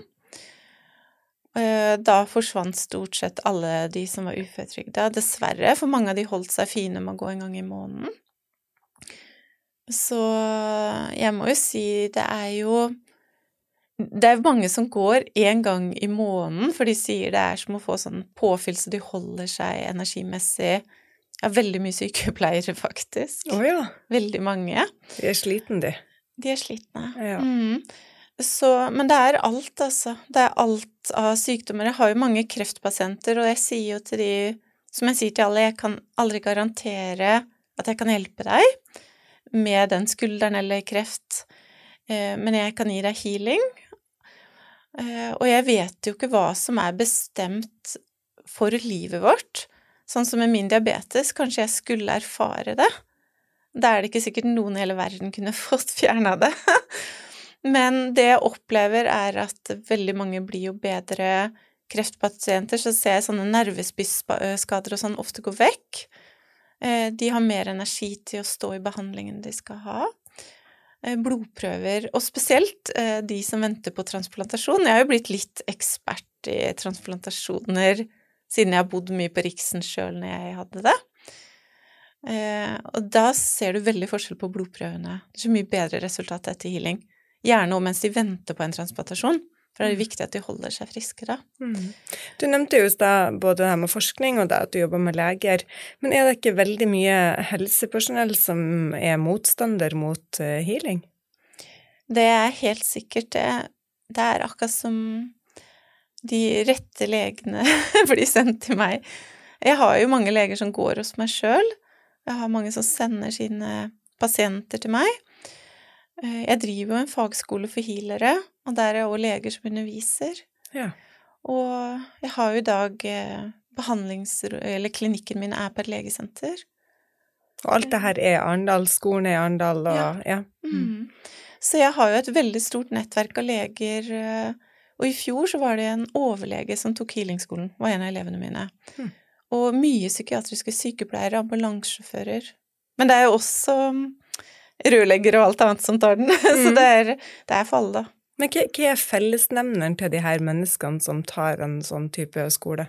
Da forsvant stort sett alle de som var uføretrygda, dessverre, for mange av de holdt seg fine med å gå en gang i måneden. Så jeg må jo si, det er jo, det er mange som går en gang i måneden, for de sier det er som å få sånn påfyll, så de holder seg energimessig. Jeg har veldig mye sykepleiere, faktisk.
Å ja.
Veldig mange.
De er sliten, de.
De er slitne.
Ja.
Mm. Så, men det er alt, altså. Det er alt av sykdommer. Jeg har jo mange kreftpasienter, og jeg sier jo til de, som jeg sier til alle, jeg kan aldri garantere at jeg kan hjelpe deg med den skulderen eller kreft, men jeg kan gi deg healing. Og jeg vet jo ikke hva som er bestemt for livet vårt. Sånn som med min diabetes, kanskje jeg skulle erfare det. Da er det ikke sikkert noen i hele verden kunne fått fjernet det. Men det jeg opplever er at veldig mange blir jo bedre kreftpasienter, så ser jeg sånne nervespissskader og sånn ofte gå vekk. De har mer energi til å stå i behandlingen de skal ha. Blodprøver, og spesielt de som venter på transplantasjon. Jeg har jo blitt litt ekspert i transplantasjoner siden jeg har bodd mye på Riksen selv når jeg hadde det. Og da ser du veldig forskjell på blodprøvene. Det er så mye bedre resultat etter healing. Gjerne og mens de venter på en transplantasjon, for det er viktig at de holder seg friske da. Mm.
Du nevnte jo da både det her med forskning og det at du jobber med leger, men er det ikke veldig mye helsepersonell som er motstander mot uh, healing?
Det er helt sikkert det. Det er akkurat som de rette legene blir sendt til meg. Jeg har jo mange leger som går hos meg selv. Jeg har mange som sender sine pasienter til meg. Jeg driver jo en fagskole for healere, og der er jeg også leger som underviser.
Ja.
Og jeg har jo i dag behandlings... eller klinikken min er på et legesenter.
Og alt det her er Arendal, skolen er Arendal, og ja. ja.
Mm. Så jeg har jo et veldig stort nettverk av leger, og i fjor så var det en overlege som tok healingskolen, var en av elevene mine. Mm. Og mye psykiatriske sykepleiere, ambulansesjåfører. Men det er jo også rørleggere og alt annet som tar den, mm. så det er, det er for alle da.
Men hva, hva er fellesnevneren til de her menneskene som tar en sånn type skole?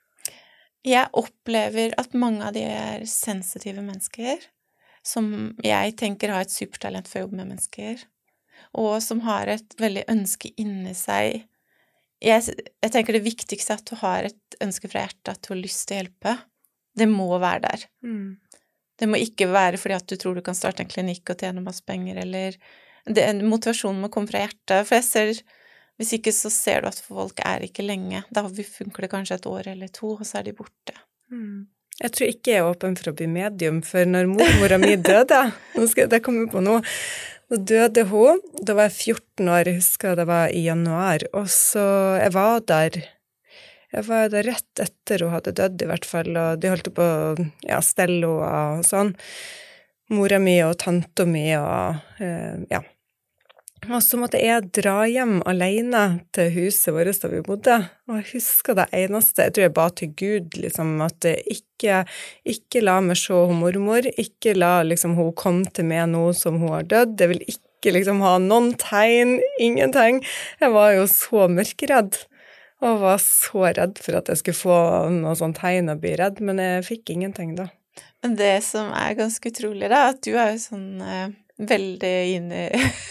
Jeg opplever at mange av de er sensitive mennesker, som jeg tenker har et supertalent for å jobbe med mennesker, og som har et veldig ønske inni seg. Jeg, jeg tenker det viktigste er at du har et ønske fra hjertet, at du har lyst til å hjelpe. Det må være der. Mm. Det må ikke være fordi at du tror du kan starte en klinikk og tjene masse penger, eller det, motivasjonen må komme fra hjertet. For jeg ser, hvis ikke så ser du at folk er ikke lenge. Da funker det kanskje et år eller to, og så er de borte.
Mm. Jeg tror ikke jeg er åpen for å bli medium, for når mormora mi døde, nå skal jeg komme på noe, da døde hun, da var jeg fjorten år, jeg husker det var i januar, og så jeg var der jeg var da rett etter hun hadde dødd i hvert fall, og de holdt på ja, stelle henne og sånn. Mora mi og tante mi og eh, ja. Og så måtte jeg dra hjem alene til huset vårt da vi bodde, og jeg husker det eneste, jeg tror jeg ba til Gud, liksom, at ikke, ikke la meg se hun mormor, ikke la liksom, hun komme til meg nå som hun har dødd, jeg vil ikke liksom, ha noen tegn, ingenting. Jeg var jo så mørkeredd, og var så redd for at jeg skulle få noen sånn tegn og bli redd, men jeg fikk ingenting da.
Det som er ganske utrolig da, at du er jo sånn eh, veldig inne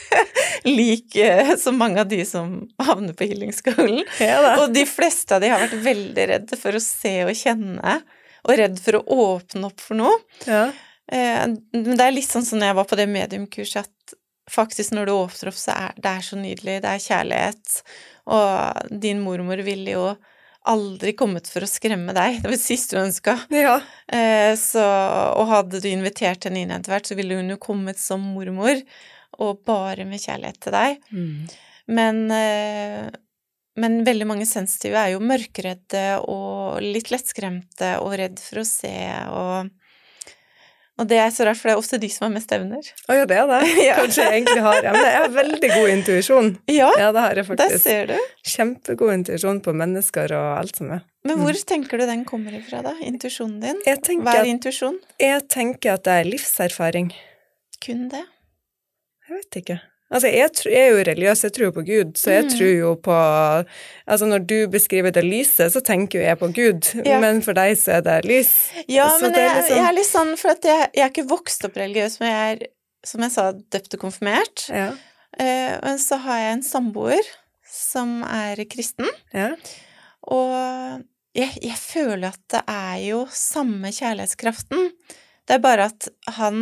like som mange av de som havner på healingskolen. Ja, og de fleste av de har vært veldig redde for å se og kjenne, og redd for å åpne opp for noe. Ja. Eh, men det er litt sånn som når jeg var på det mediumkurset, at faktisk når du åpner opp, så er det er så nydelig, det er kjærlighet, og din mormor ville jo aldri kommet for å skremme deg, det var det siste du ønsket. Ja. Eh, så, og hadde du invitert henne inn etter hvert, så ville hun jo kommet som mormor, og bare med kjærlighet til deg. Mm. Men, eh, men veldig mange sensitive er jo mørkeredde, og litt lettskremte, og redd for å se, og, og det er så rart, for det er ofte de som har mest evner.
Å ja, det er det. Ja. Kanskje jeg egentlig har evner. Jeg har veldig god intuisjon.
Ja,
ja, det har jeg faktisk.
Der ser du.
Kjempegod intuisjon på mennesker og alt som er.
Men hvor mm. tenker du den kommer ifra da, intuisjonen din?
Jeg tenker
Hva er
at,
intuisjon?
Jeg tenker at det er livserfaring.
Kun det?
Jeg vet ikke. Altså, jeg, tror, jeg er jo religiøs, jeg tror på Gud, så jeg mm. tror jo på, altså når du beskriver det lyset, så tenker jo jeg på Gud, ja. Men for deg så er det lys.
Ja,
så
men
det
jeg,
er liksom...
jeg er litt sånn, for at jeg, jeg er ikke vokst opp religiøs, men jeg er, som jeg sa, døpt og konfirmert. Ja. Eh, og så har jeg en samboer som er kristen, ja. Og jeg, jeg føler at det er jo samme kjærlighetskraften. Det er bare at han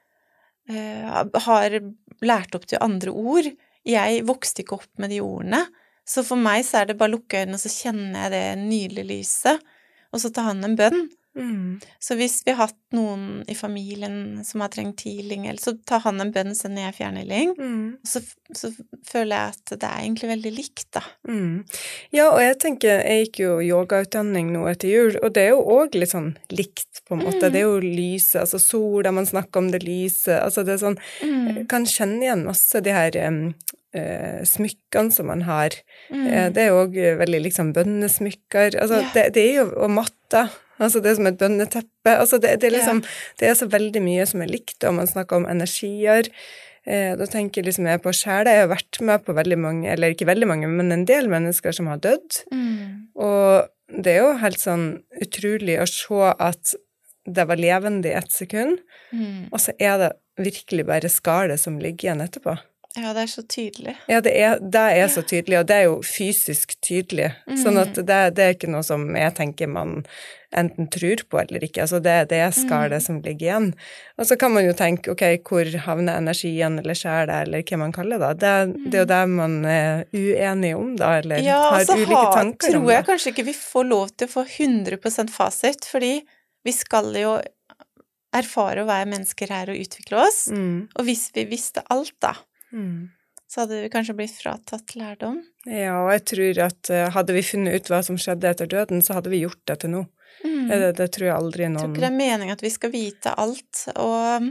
uh, har lært opp til andre ord. Jeg vokste ikke opp med de ordene, så for meg så er det bare lukke øynene, og så kjenner jeg det nydelige lyset, og så tar han en bønn. Mm. Så hvis vi har hatt noen i familien som har trengt healing, eller så tar han en bønn, sender jeg fjernhealing, mm. og så, så føler jeg at det er egentlig veldig likt da.
Mm. Ja, og jeg tenker, jeg gikk jo yogautdanning nå etter jul, og det er jo også litt sånn likt på en måte, mm. det er jo lyset, altså sola, man snakker om det lyset, altså det er sånn, mm. jeg kan kjenne igjen masse de her um, uh, smykkene som man har, mm. uh, det er jo også veldig liksom bønnesmykker, altså yeah. det, det er jo, og matta, altså det er som et bønneteppe, altså det, det er liksom, ja. Det er så veldig mye som er likt, og man snakker om energier, eh, da tenker jeg liksom jeg på sjæle, jeg har vært med på veldig mange, eller ikke veldig mange, men en del mennesker som har dødd, mm. og det er jo helt sånn utrolig å se at det var levende i ett sekund, mm. og så er det virkelig bare skallet som ligger igjen etterpå.
Ja, det er så tydelig.
Ja, det er, det er så tydelig, og det er jo fysisk tydelig. Mm. Sånn at det, det er ikke noe som jeg tenker man enten tror på eller ikke. Altså det, det er skallet mm. som ligger igjen. Og så kan man jo tenke, ok, hvor havner energien eller sjælet, eller hva man kaller det. Det, mm. det er jo det man er uenig om da, eller
ja,
har
altså,
ulike tanker om det.
Ja, tror jeg kanskje ikke vi får lov til å få hundre prosent fasit, fordi vi skal jo erfare å være mennesker her og utvikle oss. Mm. Og hvis vi visste alt da, Mm. så hadde vi kanskje blitt fratatt lærdom.
Ja, og jeg tror at uh, hadde vi funnet ut hva som skjedde etter døden, så hadde vi gjort det til nå. Mm. Det, det tror jeg aldri noen... Jeg tror
ikke det er meningen at vi skal vite alt, og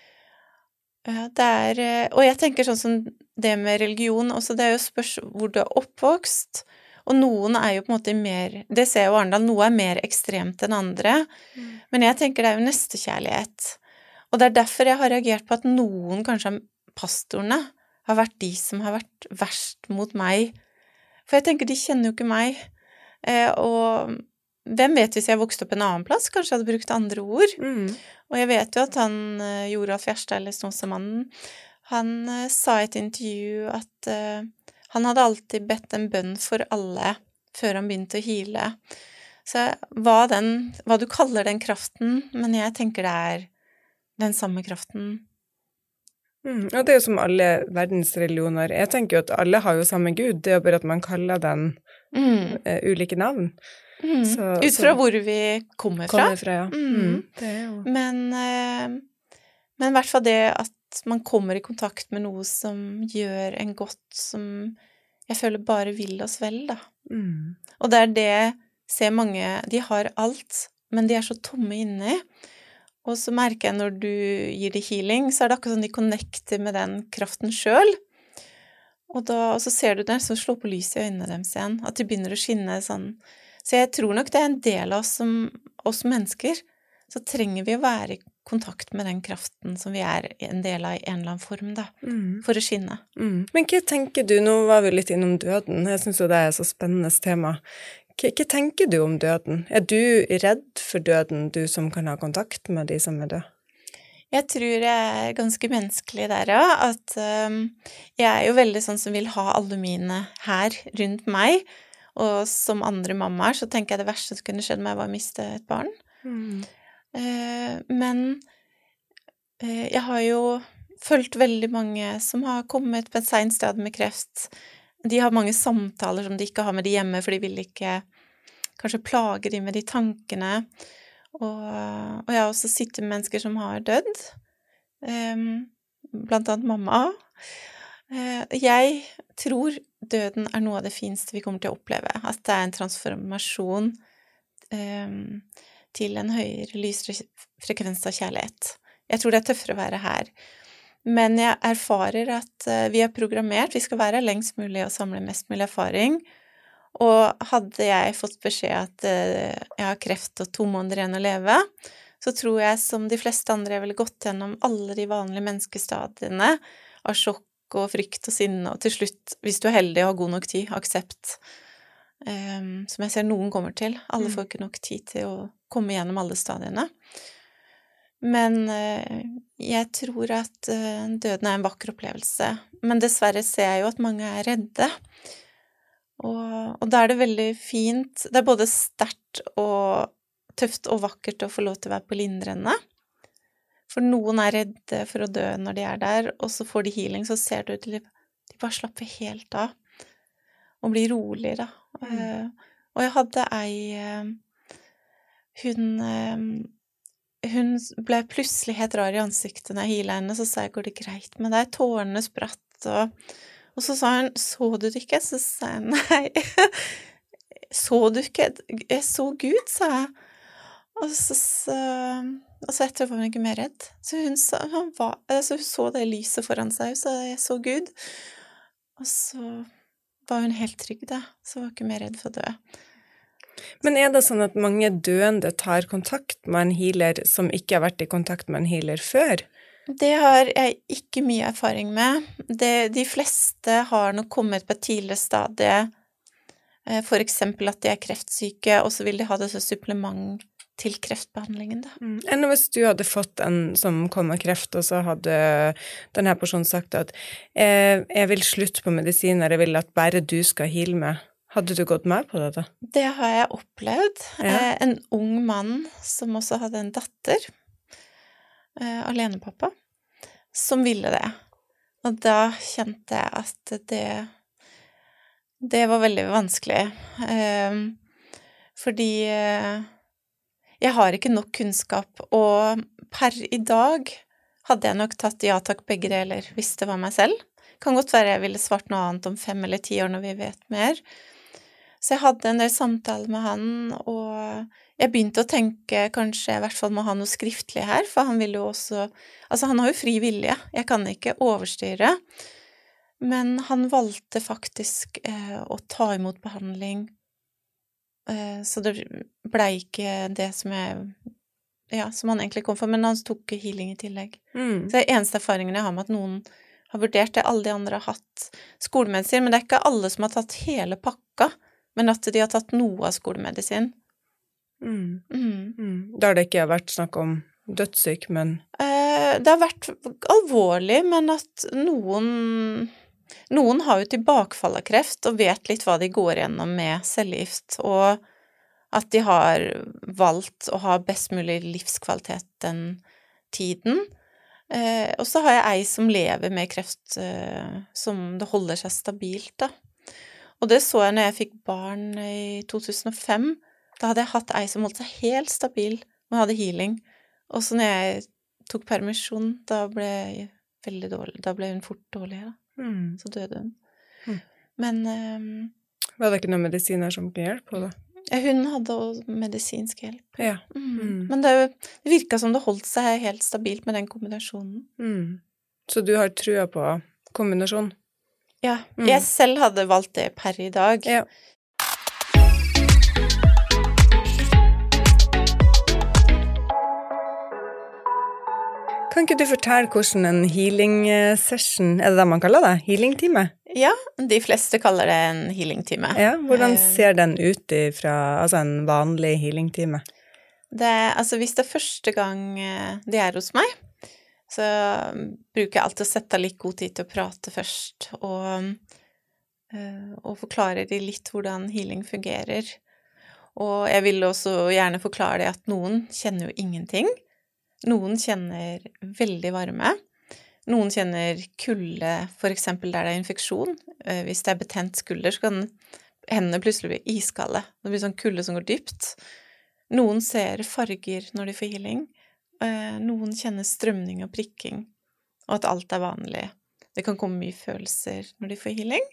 ja, det er... Og jeg tenker sånn som det med religion, også det er jo spørs hvor du er oppvokst, og noen er jo på en måte mer... Det ser jeg jo Arendal, noe er mer ekstremt enn andre, mm. men jeg tenker det er jo nestekjærlighet. Og det er derfor jeg har reagert på at noen kanskje har pastorene har vært de som har vært verst mot meg. For jeg tenker, de kjenner jo ikke meg. Eh, og hvem vet hvis jeg vokste opp en annen plass? Kanskje jeg hadde brukt andre ord. Mm. Og jeg vet jo at han, uh, Joralf Gjerstad, eller Snåsamannen, han uh, sa i et intervju at uh, han hadde alltid bedt en bønn for alle før han begynte å heale. Så hva, den, hva du kaller den kraften, men jeg tenker det er den samme kraften.
Mm, og det er jo som alle verdensreligioner. Jeg tenker jo at alle har jo samme Gud, det er jo bare at man kaller den mm. uh, ulike navn.
Mm. Så, Ut fra så, hvor vi kommer fra.
Kommer fra, ja. Mm. Mm. Det er jo.
Men, uh, men i hvert fall det at man kommer i kontakt med noe som gjør en godt, som jeg føler bare vil oss vel, da.
Mm.
Og det er det, ser mange, de har alt, men de er så tomme inni. Og så merker jeg når du gir de healing, så er det akkurat sånn de connecter med den kraften selv. Og, da, og så ser du det, så slår på lyset i øynene deres igjen, at de begynner å skinne sånn. Så jeg tror nok det er en del av oss som, oss mennesker, så trenger vi å være i kontakt med den kraften som vi er en del av i en eller annen form, da,
Mm.
for å skinne.
Mm. Men hva tenker du, nå var vi litt innom døden, jeg synes jo det er så spennende tema. Hva, hva tenker du om døden? Er du redd for døden, du som kan ha kontakt med de som er døde?
Jeg tror jeg er ganske menneskelig der, ja, at um, jeg er jo veldig sånn som vil ha alle mine her rundt meg, og som andre mammaer så tenker jeg det verste som kunne skjedd meg var å miste et barn.
Mm.
Uh, men uh, jeg har jo følt veldig mange som har kommet på et sent stadium med kreft. De har mange samtaler som de ikke har med de hjemme, for de vil ikke kanskje plage de med de tankene. Og, og jeg har også sittet med mennesker som har dødd, um, blant annet mamma. Uh, jeg tror døden er noe av det fineste vi kommer til å oppleve, at det er en transformasjon um, til en høyere lysere frekvens av kjærlighet. Jeg tror det er tøffere å være her. Men jeg erfarer at uh, vi er programmert, vi skal være lengst mulig og samle mest mulig erfaring. Og hadde jeg fått beskjed at uh, jeg har kreft og to måneder igjen å leve, så tror jeg som de fleste andre jeg ville gått gjennom alle de vanlige menneskestadiene av sjokk og frykt og sinne, og til slutt, hvis du er heldig og har god nok tid, aksept, um, som jeg ser noen kommer til. Alle får ikke nok tid til å komme gjennom alle stadiene. Men uh, jeg tror at uh, døden er en vakker opplevelse, men dessverre ser jeg jo at mange er redde. Og, og da er det veldig fint, det er både sterkt og tøft og vakkert å få lov til å være på lindrende. For noen er redde for å dø når de er der, og så får de healing, så ser du at de, de bare slapper helt av og blir rolig, da. Mm. Uh, og jeg hadde ei, uh, hun, uh, hun ble plutselig helt rar i ansiktet når jeg healet henne, så sa jeg, går det greit med deg? Tårene spratt og... Og så sa hun, så du det ikke? Så sa jeg, nei, så du ikke? Jeg så Gud, sa jeg. Og så, så, og så etter var hun ikke mer redd. Så hun, sa, hun, var, altså hun så det lyset foran seg, så jeg så Gud. Og så var hun helt trygg, da. Så var hun ikke mer redd for å dø.
Men er det sånn at mange døende tar kontakt med en healer som ikke har vært i kontakt med en healer før?
Det har jeg ikke mye erfaring med. Det, de fleste har nok kommet på et tidligere stadie, for eksempel at de er kreftsyke, og så vil de ha det som supplement til kreftbehandlingen, da. Mm.
Enn hvis du hadde fått en som kom med kreft, og så hadde denne personen sagt at eh, jeg vil slutte på medisiner, jeg vil at bare du skal heale meg. Hadde du gått med på det da?
Det har jeg opplevd.
Ja.
Eh, en ung mann som også hadde en datter, Uh, alenepappa, som ville det. Og da kjente jeg at det det var veldig vanskelig. Uh, fordi uh, jeg har ikke nok kunnskap, og per i dag hadde jeg nok tatt ja takk begge deler, hvis det var meg selv. Kan godt være jeg ville svart noe annet om fem eller ti år når vi vet mer. Så jeg hadde en del samtaler med han, og jeg begynte å tenke kanskje i hvert fall må ha noe skriftlig her, for han vil jo også, altså han har jo fri vilje, jeg kan ikke overstyre, men han valgte faktisk eh, å ta imot behandling, eh, så det ble ikke det som jeg, ja, som han egentlig kom for, men han tok healing i tillegg. Mm. Så det er eneste erfaringen jeg har med at noen har vurdert det, alle de andre har hatt skolemedisin, men det er ikke alle som har tatt hele pakka, men at de har tatt noe av skolemedisin.
Mm. Mm. Mm. Da har det ikke vært snakk om dødssyk, men...
Eh, det har vært alvorlig, men at noen... Noen har jo tilbakefall av kreft og vet litt hva de går gjennom med cellegift, og at de har valgt å ha best mulig livskvalitet den tiden. Eh, og så har jeg ei som lever med kreft, eh, som det holder seg stabilt, da. Og det så jeg når jeg fikk barn i to tusen og fem. Da hadde jeg hatt ei som holdt seg helt stabil og hadde healing. Og så når jeg tok permisjon, da ble jeg veldig dårlig. Da ble hun fort dårlig, da. Mm. Så døde hun. Mm. Men um,
var det ikke noen medisiner som kunne hjelpe på det?
Hun hadde også medisinsk hjelp.
Ja.
Mm.
Mm.
Men det, det virket som det holdt seg helt stabilt med den kombinasjonen.
Mm. Så du har trua på kombinasjon?
Ja,
Mm.
jeg selv hadde valgt det per i dag.
Ja. Kan ikke du fortelle hvordan en healing session, er det det man kaller det? Healing-time?
Ja, de fleste kaller det en healing-time.
Ja, hvordan
Eh,
ser den ut fra altså en vanlig healing-time?
Det, altså hvis det er første gang eh, de er hos meg, så bruker jeg alltid å sette litt god tid til å prate først, og, eh, og forklare de litt hvordan healing fungerer. Og jeg vil også gjerne forklare det at noen kjenner jo ingenting. Noen kjenner veldig varme. Noen kjenner kulde, for eksempel der det er infeksjon. Eh, Hvis det er betent skulder, så kan hendene plutselig bli iskalde. Det blir sånn kulde som går dypt. Noen ser farger når de får healing. Eh, Noen kjenner strømning og prikking, og at alt er vanlig. Det kan komme mye følelser når de får healing.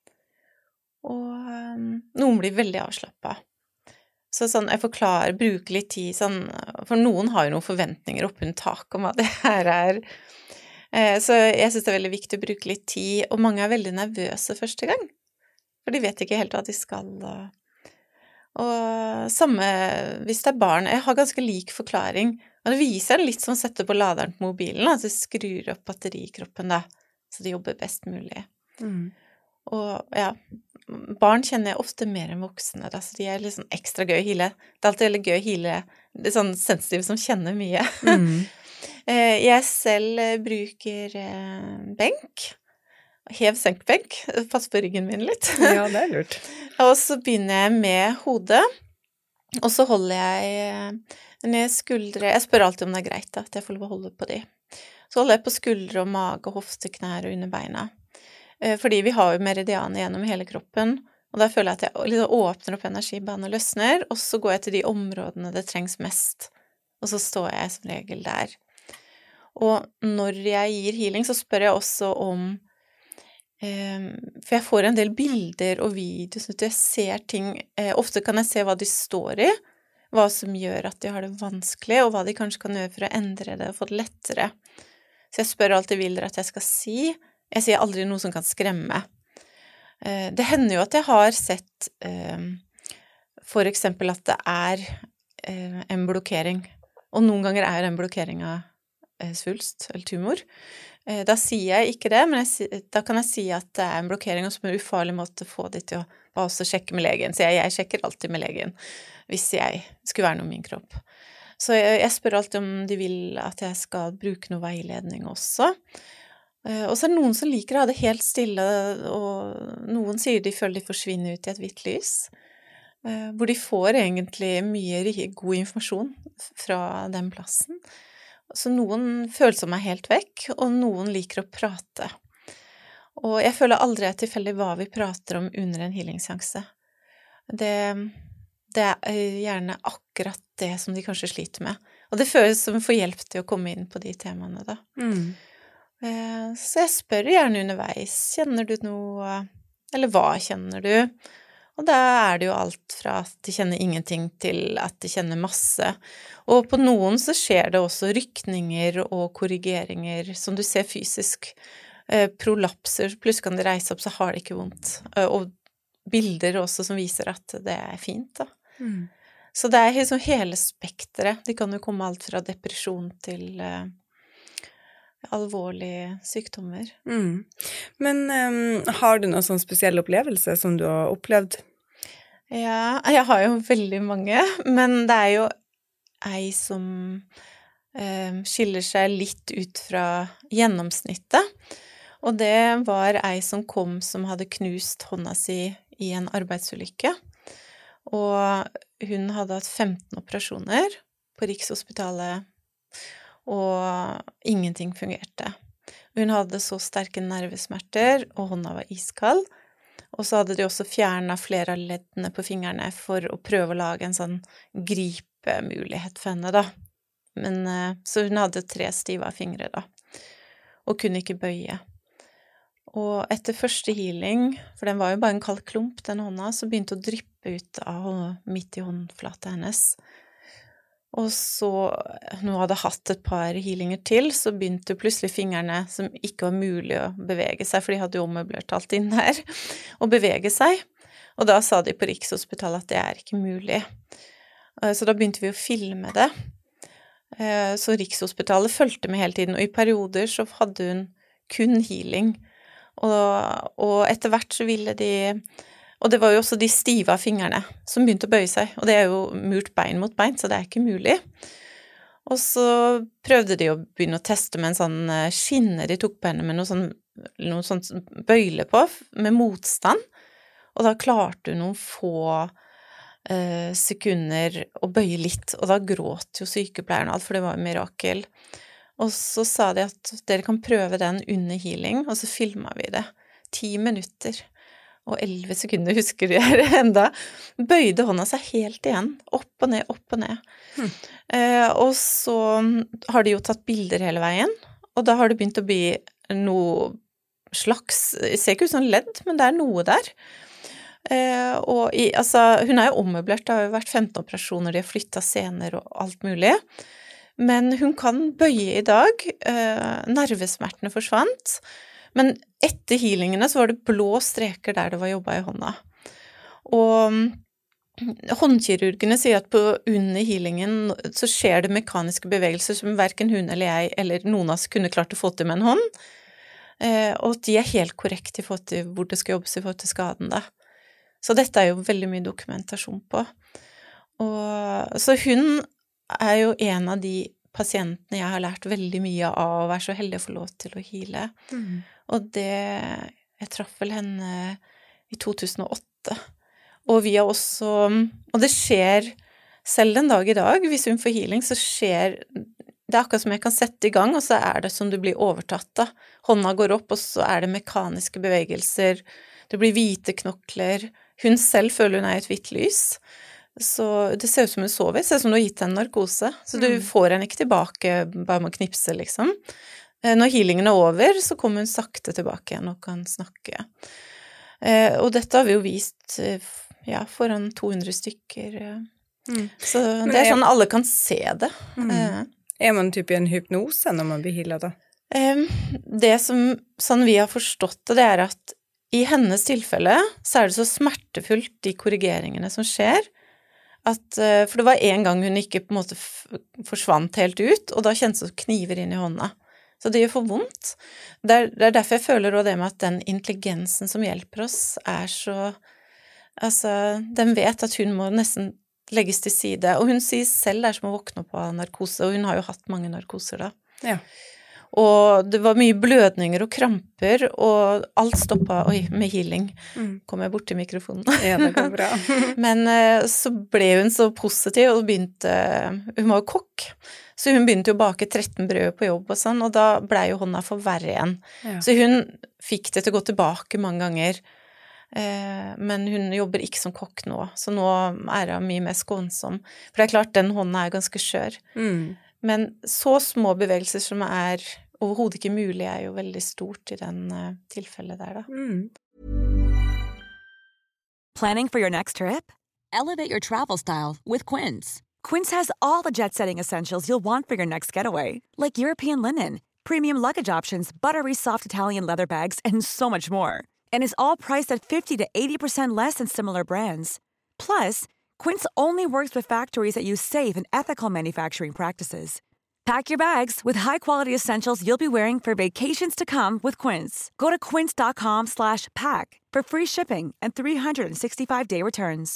Og eh, noen blir veldig avslappet. Så sånn, jeg forklarer, bruker litt tid, sånn, for noen har jo noen forventninger oppunder tak om hva det her er. Eh, så jeg synes det er veldig viktig å bruke litt tid, og mange er veldig nervøse første gang, for de vet ikke helt hva de skal. Og, og samme hvis det er barn, jeg har ganske lik forklaring, og det viser litt som å sette på laderen på mobilen, at det skrur opp batterikroppen da, så det jobber best mulig.
Mm.
Og ja, barn kjenner jeg ofte mer enn voksne, da, så de er litt sånn ekstra gøy å heale. Det er alltid veldig gøy å heale det er sånn sensitive som kjenner mye.
Mm.
Eh, Jeg selv bruker eh, benk, hev-senk-benk, pass på ryggen min litt.
Ja, det er lurt.
Og så begynner jeg med hodet, og så holder jeg eh, ned skuldre. Jeg spør alltid om det er greit da, at jeg får lov å holde på de. Så holder jeg på skuldre og mage, hofte, knær og under beina. Eh, Fordi vi har jo meridianer gjennom hele kroppen, og da føler jeg at jeg liksom åpner opp energibanen og løsner, og så går jeg til de områdene det trengs mest, og så står jeg som regel der. Og når jeg gir healing, så spør jeg også om, eh, for jeg får en del bilder og videoer, så jeg ser ting, eh, ofte kan jeg se hva de står i, hva som gjør at de har det vanskelig, og hva de kanskje kan gjøre for å endre det og få det lettere. Så jeg spør alltid vil dere at jeg skal si. Jeg sier aldri noe som kan skremme. Eh, Det hender jo at jeg har sett eh, for eksempel at det er eh, en blokkering, og noen ganger er den blokkeringen eh, svulst eller tumor. Eh, Da sier jeg ikke det, men jeg, si- da kan jeg si at det er en blokkering, og som er en ufarlig måte å få de til å bare også sjekke med legen. Så jeg, jeg sjekker alltid med legen hvis jeg skulle være noe med min kropp. Så jeg, jeg spør alltid om de vil at jeg skal bruke noe veiledning også. Eh, Og så er det noen som liker å ha det helt stille, og noen sier de føler de forsvinner ut i et hvitt lys, eh, hvor de får egentlig mye ri- god informasjon fra den plassen. Så noen føler som er helt vekk, og noen liker å prate. Og jeg føler aldri er tilfeldig hva vi prater om under en healingseanse. Det, det er gjerne akkurat det som de kanskje sliter med. Og det føles som å få hjelp til å komme inn på de temaene da.
Mm.
Eh, Så jeg spør gjerne underveis, kjenner du noe, eller hva kjenner du? Og da er det jo alt fra at de kjenner ingenting til at de kjenner masse. Og på noen så skjer det også rykninger og korrigeringer, som du ser fysisk. Eh, Prolapser, plutselig kan de reise opp, så har de ikke vondt. Eh, Og bilder også som viser at det er fint da.
Mm.
Så det er liksom hele spektret. De kan jo komme alt fra depresjon til eh, alvorlige sykdommer.
Mm. Men em, har du noen sånn spesiell opplevelse som du har opplevd?
Ja, jeg har jo veldig mange, men det er jo ei som eh, skiller seg litt ut fra gjennomsnittet. Og det var ei som kom som hadde knust hånda si i en arbeidsulykke. Og hun hadde hatt femten operasjoner på Rikshospitalet, og ingenting fungerte. Hun hadde så sterke nervesmerter, og hånda var iskald. Og så hadde de også fjernet flere av leddene på fingrene for å prøve å lage en sånn gripemulighet for henne, da. Men, eh, så hun hadde tre stive fingre, da, og kunne ikke bøye. Og etter første healing, for den var jo bare en kald klump, den hånda, så begynte å dryppe ut av midt i håndflata hennes. Og så, når hun hadde hatt et par healinger til, så begynte plutselig fingrene, som ikke var mulig å bevege seg, for de hadde jo ommøblert alt inn der, å bevege seg. Og da sa de på Rikshospitalet at det er ikke mulig. Så da begynte vi å filme det. Så Rikshospitalet fulgte med hele tiden, og i perioder så hadde hun kun healing. Og, og etter hvert så ville de, og det var jo også de stive fingrene som begynte å bøye seg, og det er jo murt bein mot bein, så det er ikke mulig. Og så prøvde de å begynne å teste med en sånn skinne de tok på henne med noe sånn, noe sånt bøyle på, med motstand, og da klarte hun noen få eh, sekunder å bøye litt, og da gråt jo sykepleieren og alt, for det var en mirakel. Og så sa de at dere kan prøve den under healing, og så filmet vi det. Ti minutter og elleve sekunder, husker du her enda, bøyde hånda seg helt igjen, opp og ned, opp og ned. Hmm. Eh, og så har de jo tatt bilder hele veien, og da har det begynt å bli noe slags, det ser ikke ut som ledd, men det er noe der. Eh, og i, altså, hun er jo ommøblert, det har jo vært femten operasjoner, de har flyttet scener og alt mulig. Men hun kan bøye i dag, eh, nervesmertene forsvant, men etter healingene så var det blå streker der det var jobbet i hånda. Og håndkirurgene sier at på under healingen så skjer det mekaniske bevegelser som hverken hun eller jeg eller noen av oss kunne klart å få til med en hånd, eh, og de er helt korrekt i forhold til hvor det skal jobbes i forhold til skaden da. Så dette er jo veldig mye dokumentasjon på. Og, så hun er jo en av de pasientene jeg har lært veldig mye av å være så heldig å få lov til å heale. Mm. Og det, jeg traff vel henne i to tusen og åtte. Og vi har også, og det skjer selv den dag i dag, hvis hun får healing, så skjer, det er akkurat som jeg kan sette i gang, og så er det som du blir overtatt da. Hånda går opp, og så er det mekaniske bevegelser, det blir hvite knokler, hun selv føler hun er i et hvitt lys. Så det ser ut som hun sover, det ser ut som du har gitt henne narkose, så du mm. får henne ikke tilbake bare med å knipse, liksom. Når healingen er over, så kommer hun sakte tilbake igjen og kan snakke. Og dette har vi jo vist, ja, foran to hundre stykker. Mm. Så det er sånn alle kan se det. Mm.
Er man typ i en hypnose når man blir healet da?
Det som sånn vi har forstått det, det er at i hennes tilfelle så er det så smertefullt de korrigeringene som skjer, at, for det var en gang hun ikke på en måte forsvant helt ut, og da kjennes det kniver inn i hånda. Så det gjør for vondt. Det er, det er derfor jeg føler også det med at den intelligensen som hjelper oss er så, altså, den vet at hun må nesten legges til side, og hun sier selv det er som å våkne opp av narkose, og hun har jo hatt mange narkoser da. Ja. Og det var mye blødninger og kramper, og alt stoppet, oi, med healing. Mm. Kom jeg bort til mikrofonen.
Ja, det går bra.
Men så ble hun så positiv, og begynte, hun var jo kokk, så hun begynte jo å bake tretten brød på jobb og sånn, og da ble jo hånda for verre igjen. Ja. Så hun fikk det til å gå tilbake mange ganger, men hun jobber ikke som kokk nå, så nå er hun mye mer skånsom. For det er klart, den hånda er ganske skjør. Mm. Men så små bevegelser som er overhodet ikke mulig er jo veldig stort i den uh, tilfellet der da. Mm.
Planning for your next trip? Elevate your travel style with Quince. Quince has all the jet-setting essentials you'll want for your next getaway, like European linen, premium luggage options, buttery soft Italian leather bags, and so much more. And is all priced at fifty to eighty percent less than similar brands. Plus, Quince only works with factories that use safe and ethical manufacturing practices. Pack your bags with high-quality essentials you'll be wearing for vacations to come with Quince. Go to quince.com slash pack for free shipping and three sixty-five day returns.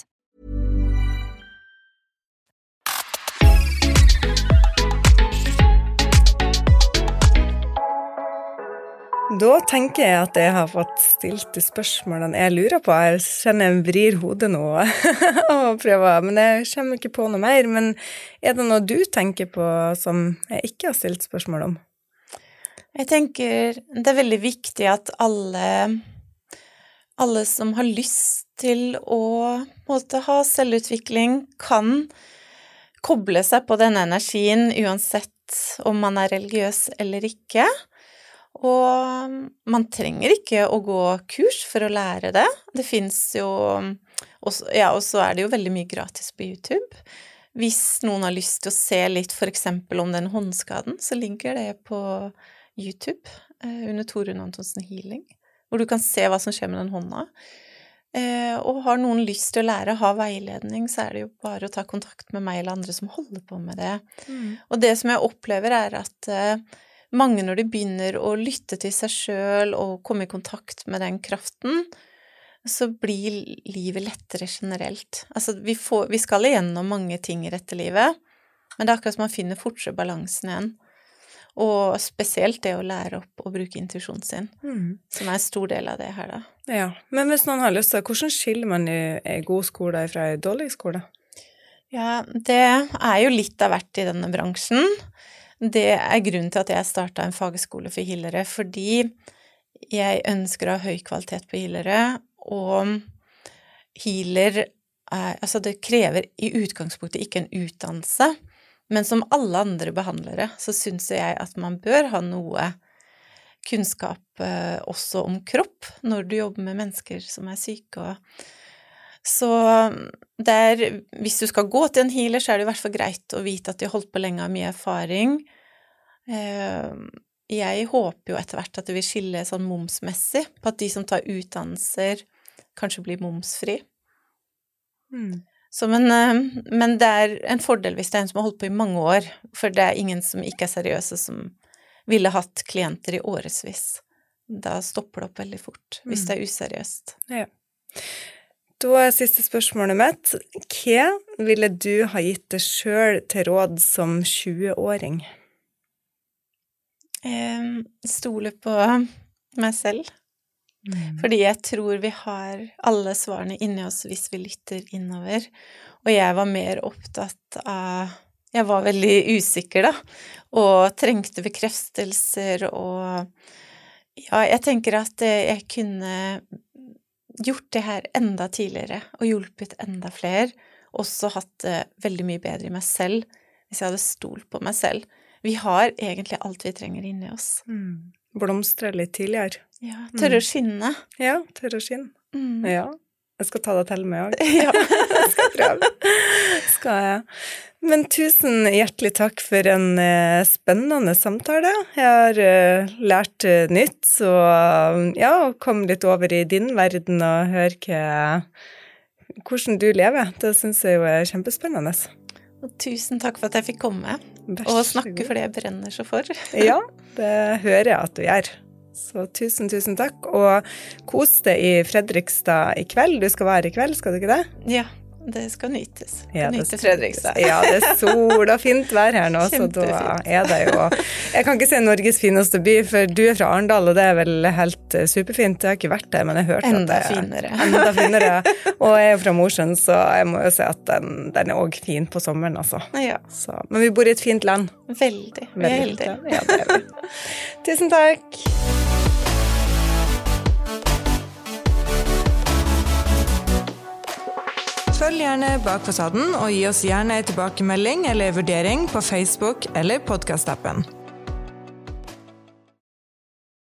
Da tenker jeg at jeg har fått stilt de spørsmålene jeg lurer på. Jeg kjenner jeg vrir hodet nå og prøver, men jeg kommer ikke på noe mer. Men er det noe du tenker på som jeg ikke har stilt spørsmål om?
Jeg tenker det er veldig viktig at alle, alle som har lyst til å måtte ha selvutvikling kan koble seg på denne energien uansett om man er religiøs eller ikke. Og man trenger ikke å gå kurs for å lære det. Det finnes jo, også, ja, og så er det jo veldig mye gratis på YouTube. Hvis noen har lyst til å se litt for eksempel om den håndskaden, så ligger det på YouTube under Torunn Antonsen Healing, hvor du kan se hva som skjer med den hånda. Og har noen lyst til å lære å ha veiledning, så er det jo bare å ta kontakt med meg eller andre som holder på med det. Mm. Og det som jeg opplever er at mange når de begynner å lytte til seg selv og komme i kontakt med den kraften, så blir livet lettere generelt. Altså, vi, får, vi skal igjennom mange ting i dette livet, men det er akkurat som man finner fortsatt balansen igjen. Og spesielt det å lære opp å bruke intuisjonen sin, mm. som er en stor del av det her da.
Ja, men hvis noen har lyst til, hvordan skiller man en god skole fra en dårlig skole?
Ja, det er jo litt av hvert i denne bransjen. Det er grunnen til at jeg startet en fagskole for healere, fordi jeg ønsker å ha høy kvalitet på healere, og healer er, altså det krever i utgangspunktet ikke en utdannelse, men som alle andre behandlere, så synes jeg at man bør ha noe kunnskap eh, også om kropp, når du jobber med mennesker som er syke. Og så det er, hvis du skal gå til en healer, så er det i hvert fall greit å vite at de har holdt på lenge av mye erfaring. Eh, jeg håper jo etter hvert at det vil skille sånn momsmessig, på at de som tar utdannelser kanskje blir momsfri. Mm. Så, men, men det er en fordel hvis det er en som har holdt på i mange år, for det er ingen som ikke er seriøse som ville hatt klienter i årevis. Da stopper det opp veldig fort, hvis det er useriøst.
Ja. Da er siste spørsmålet mitt. Hva ville du ha gitt deg selv til råd som tjue-åring?
Eh, stole på meg selv. Mm. Fordi jeg tror vi har alle svarene inni oss hvis vi lytter innover. Og jeg var mer opptatt av, jeg var veldig usikker da, og trengte bekreftelser, og ja, jeg tenker at jeg kunne gjort det her enda tidligere, og hjulpet enda flere, også hatt det veldig mye bedre i meg selv, hvis jeg hadde stolt på meg selv. Vi har egentlig alt vi trenger inni oss.
Mm. Blomstre litt tidligere.
Ja, tørre å skinne.
Ja, tørre å skinne. Mm. Ja, jeg skal ta det til meg også.
Ja,
jeg skal prøve. Skal jeg. Men tusen hjertelig takk for en uh, spennende samtale. Jeg har uh, lært uh, nytt, og ja, kom litt over i din verden og høre hva, hvordan du lever. Det synes jeg jo er kjempespennende.
Og tusen takk for at jeg fikk komme og snakke for det jeg brenner så for.
Ja, det hører jeg at du gjør. Så tusen, tusen takk, og kos deg i Fredrikstad i kveld. Du skal være i kveld, skal du ikke det?
Ja, det skal nytes.
Ja,
Nyte Fredrikstad.
Ja, det er sol og fint vær her nå, så da er det jo... Jeg kan ikke si Norges fineste by, for du er fra Arendal, og det er vel helt superfint. Jeg har ikke vært der, men jeg har hørt
enda
at det er
finere.
Enda finere. Og jeg er jo fra Mosjøen, så jeg må jo si at den, den er også fin på sommeren, altså.
Ja.
Så, men vi bor i et fint land.
Veldig. Vi er heldige.
Ja, det er vi. Tusen takk. Følg gjerne Bak fasaden, og gi oss gjerne en tilbakemelding eller vurdering på Facebook eller podcast-appen.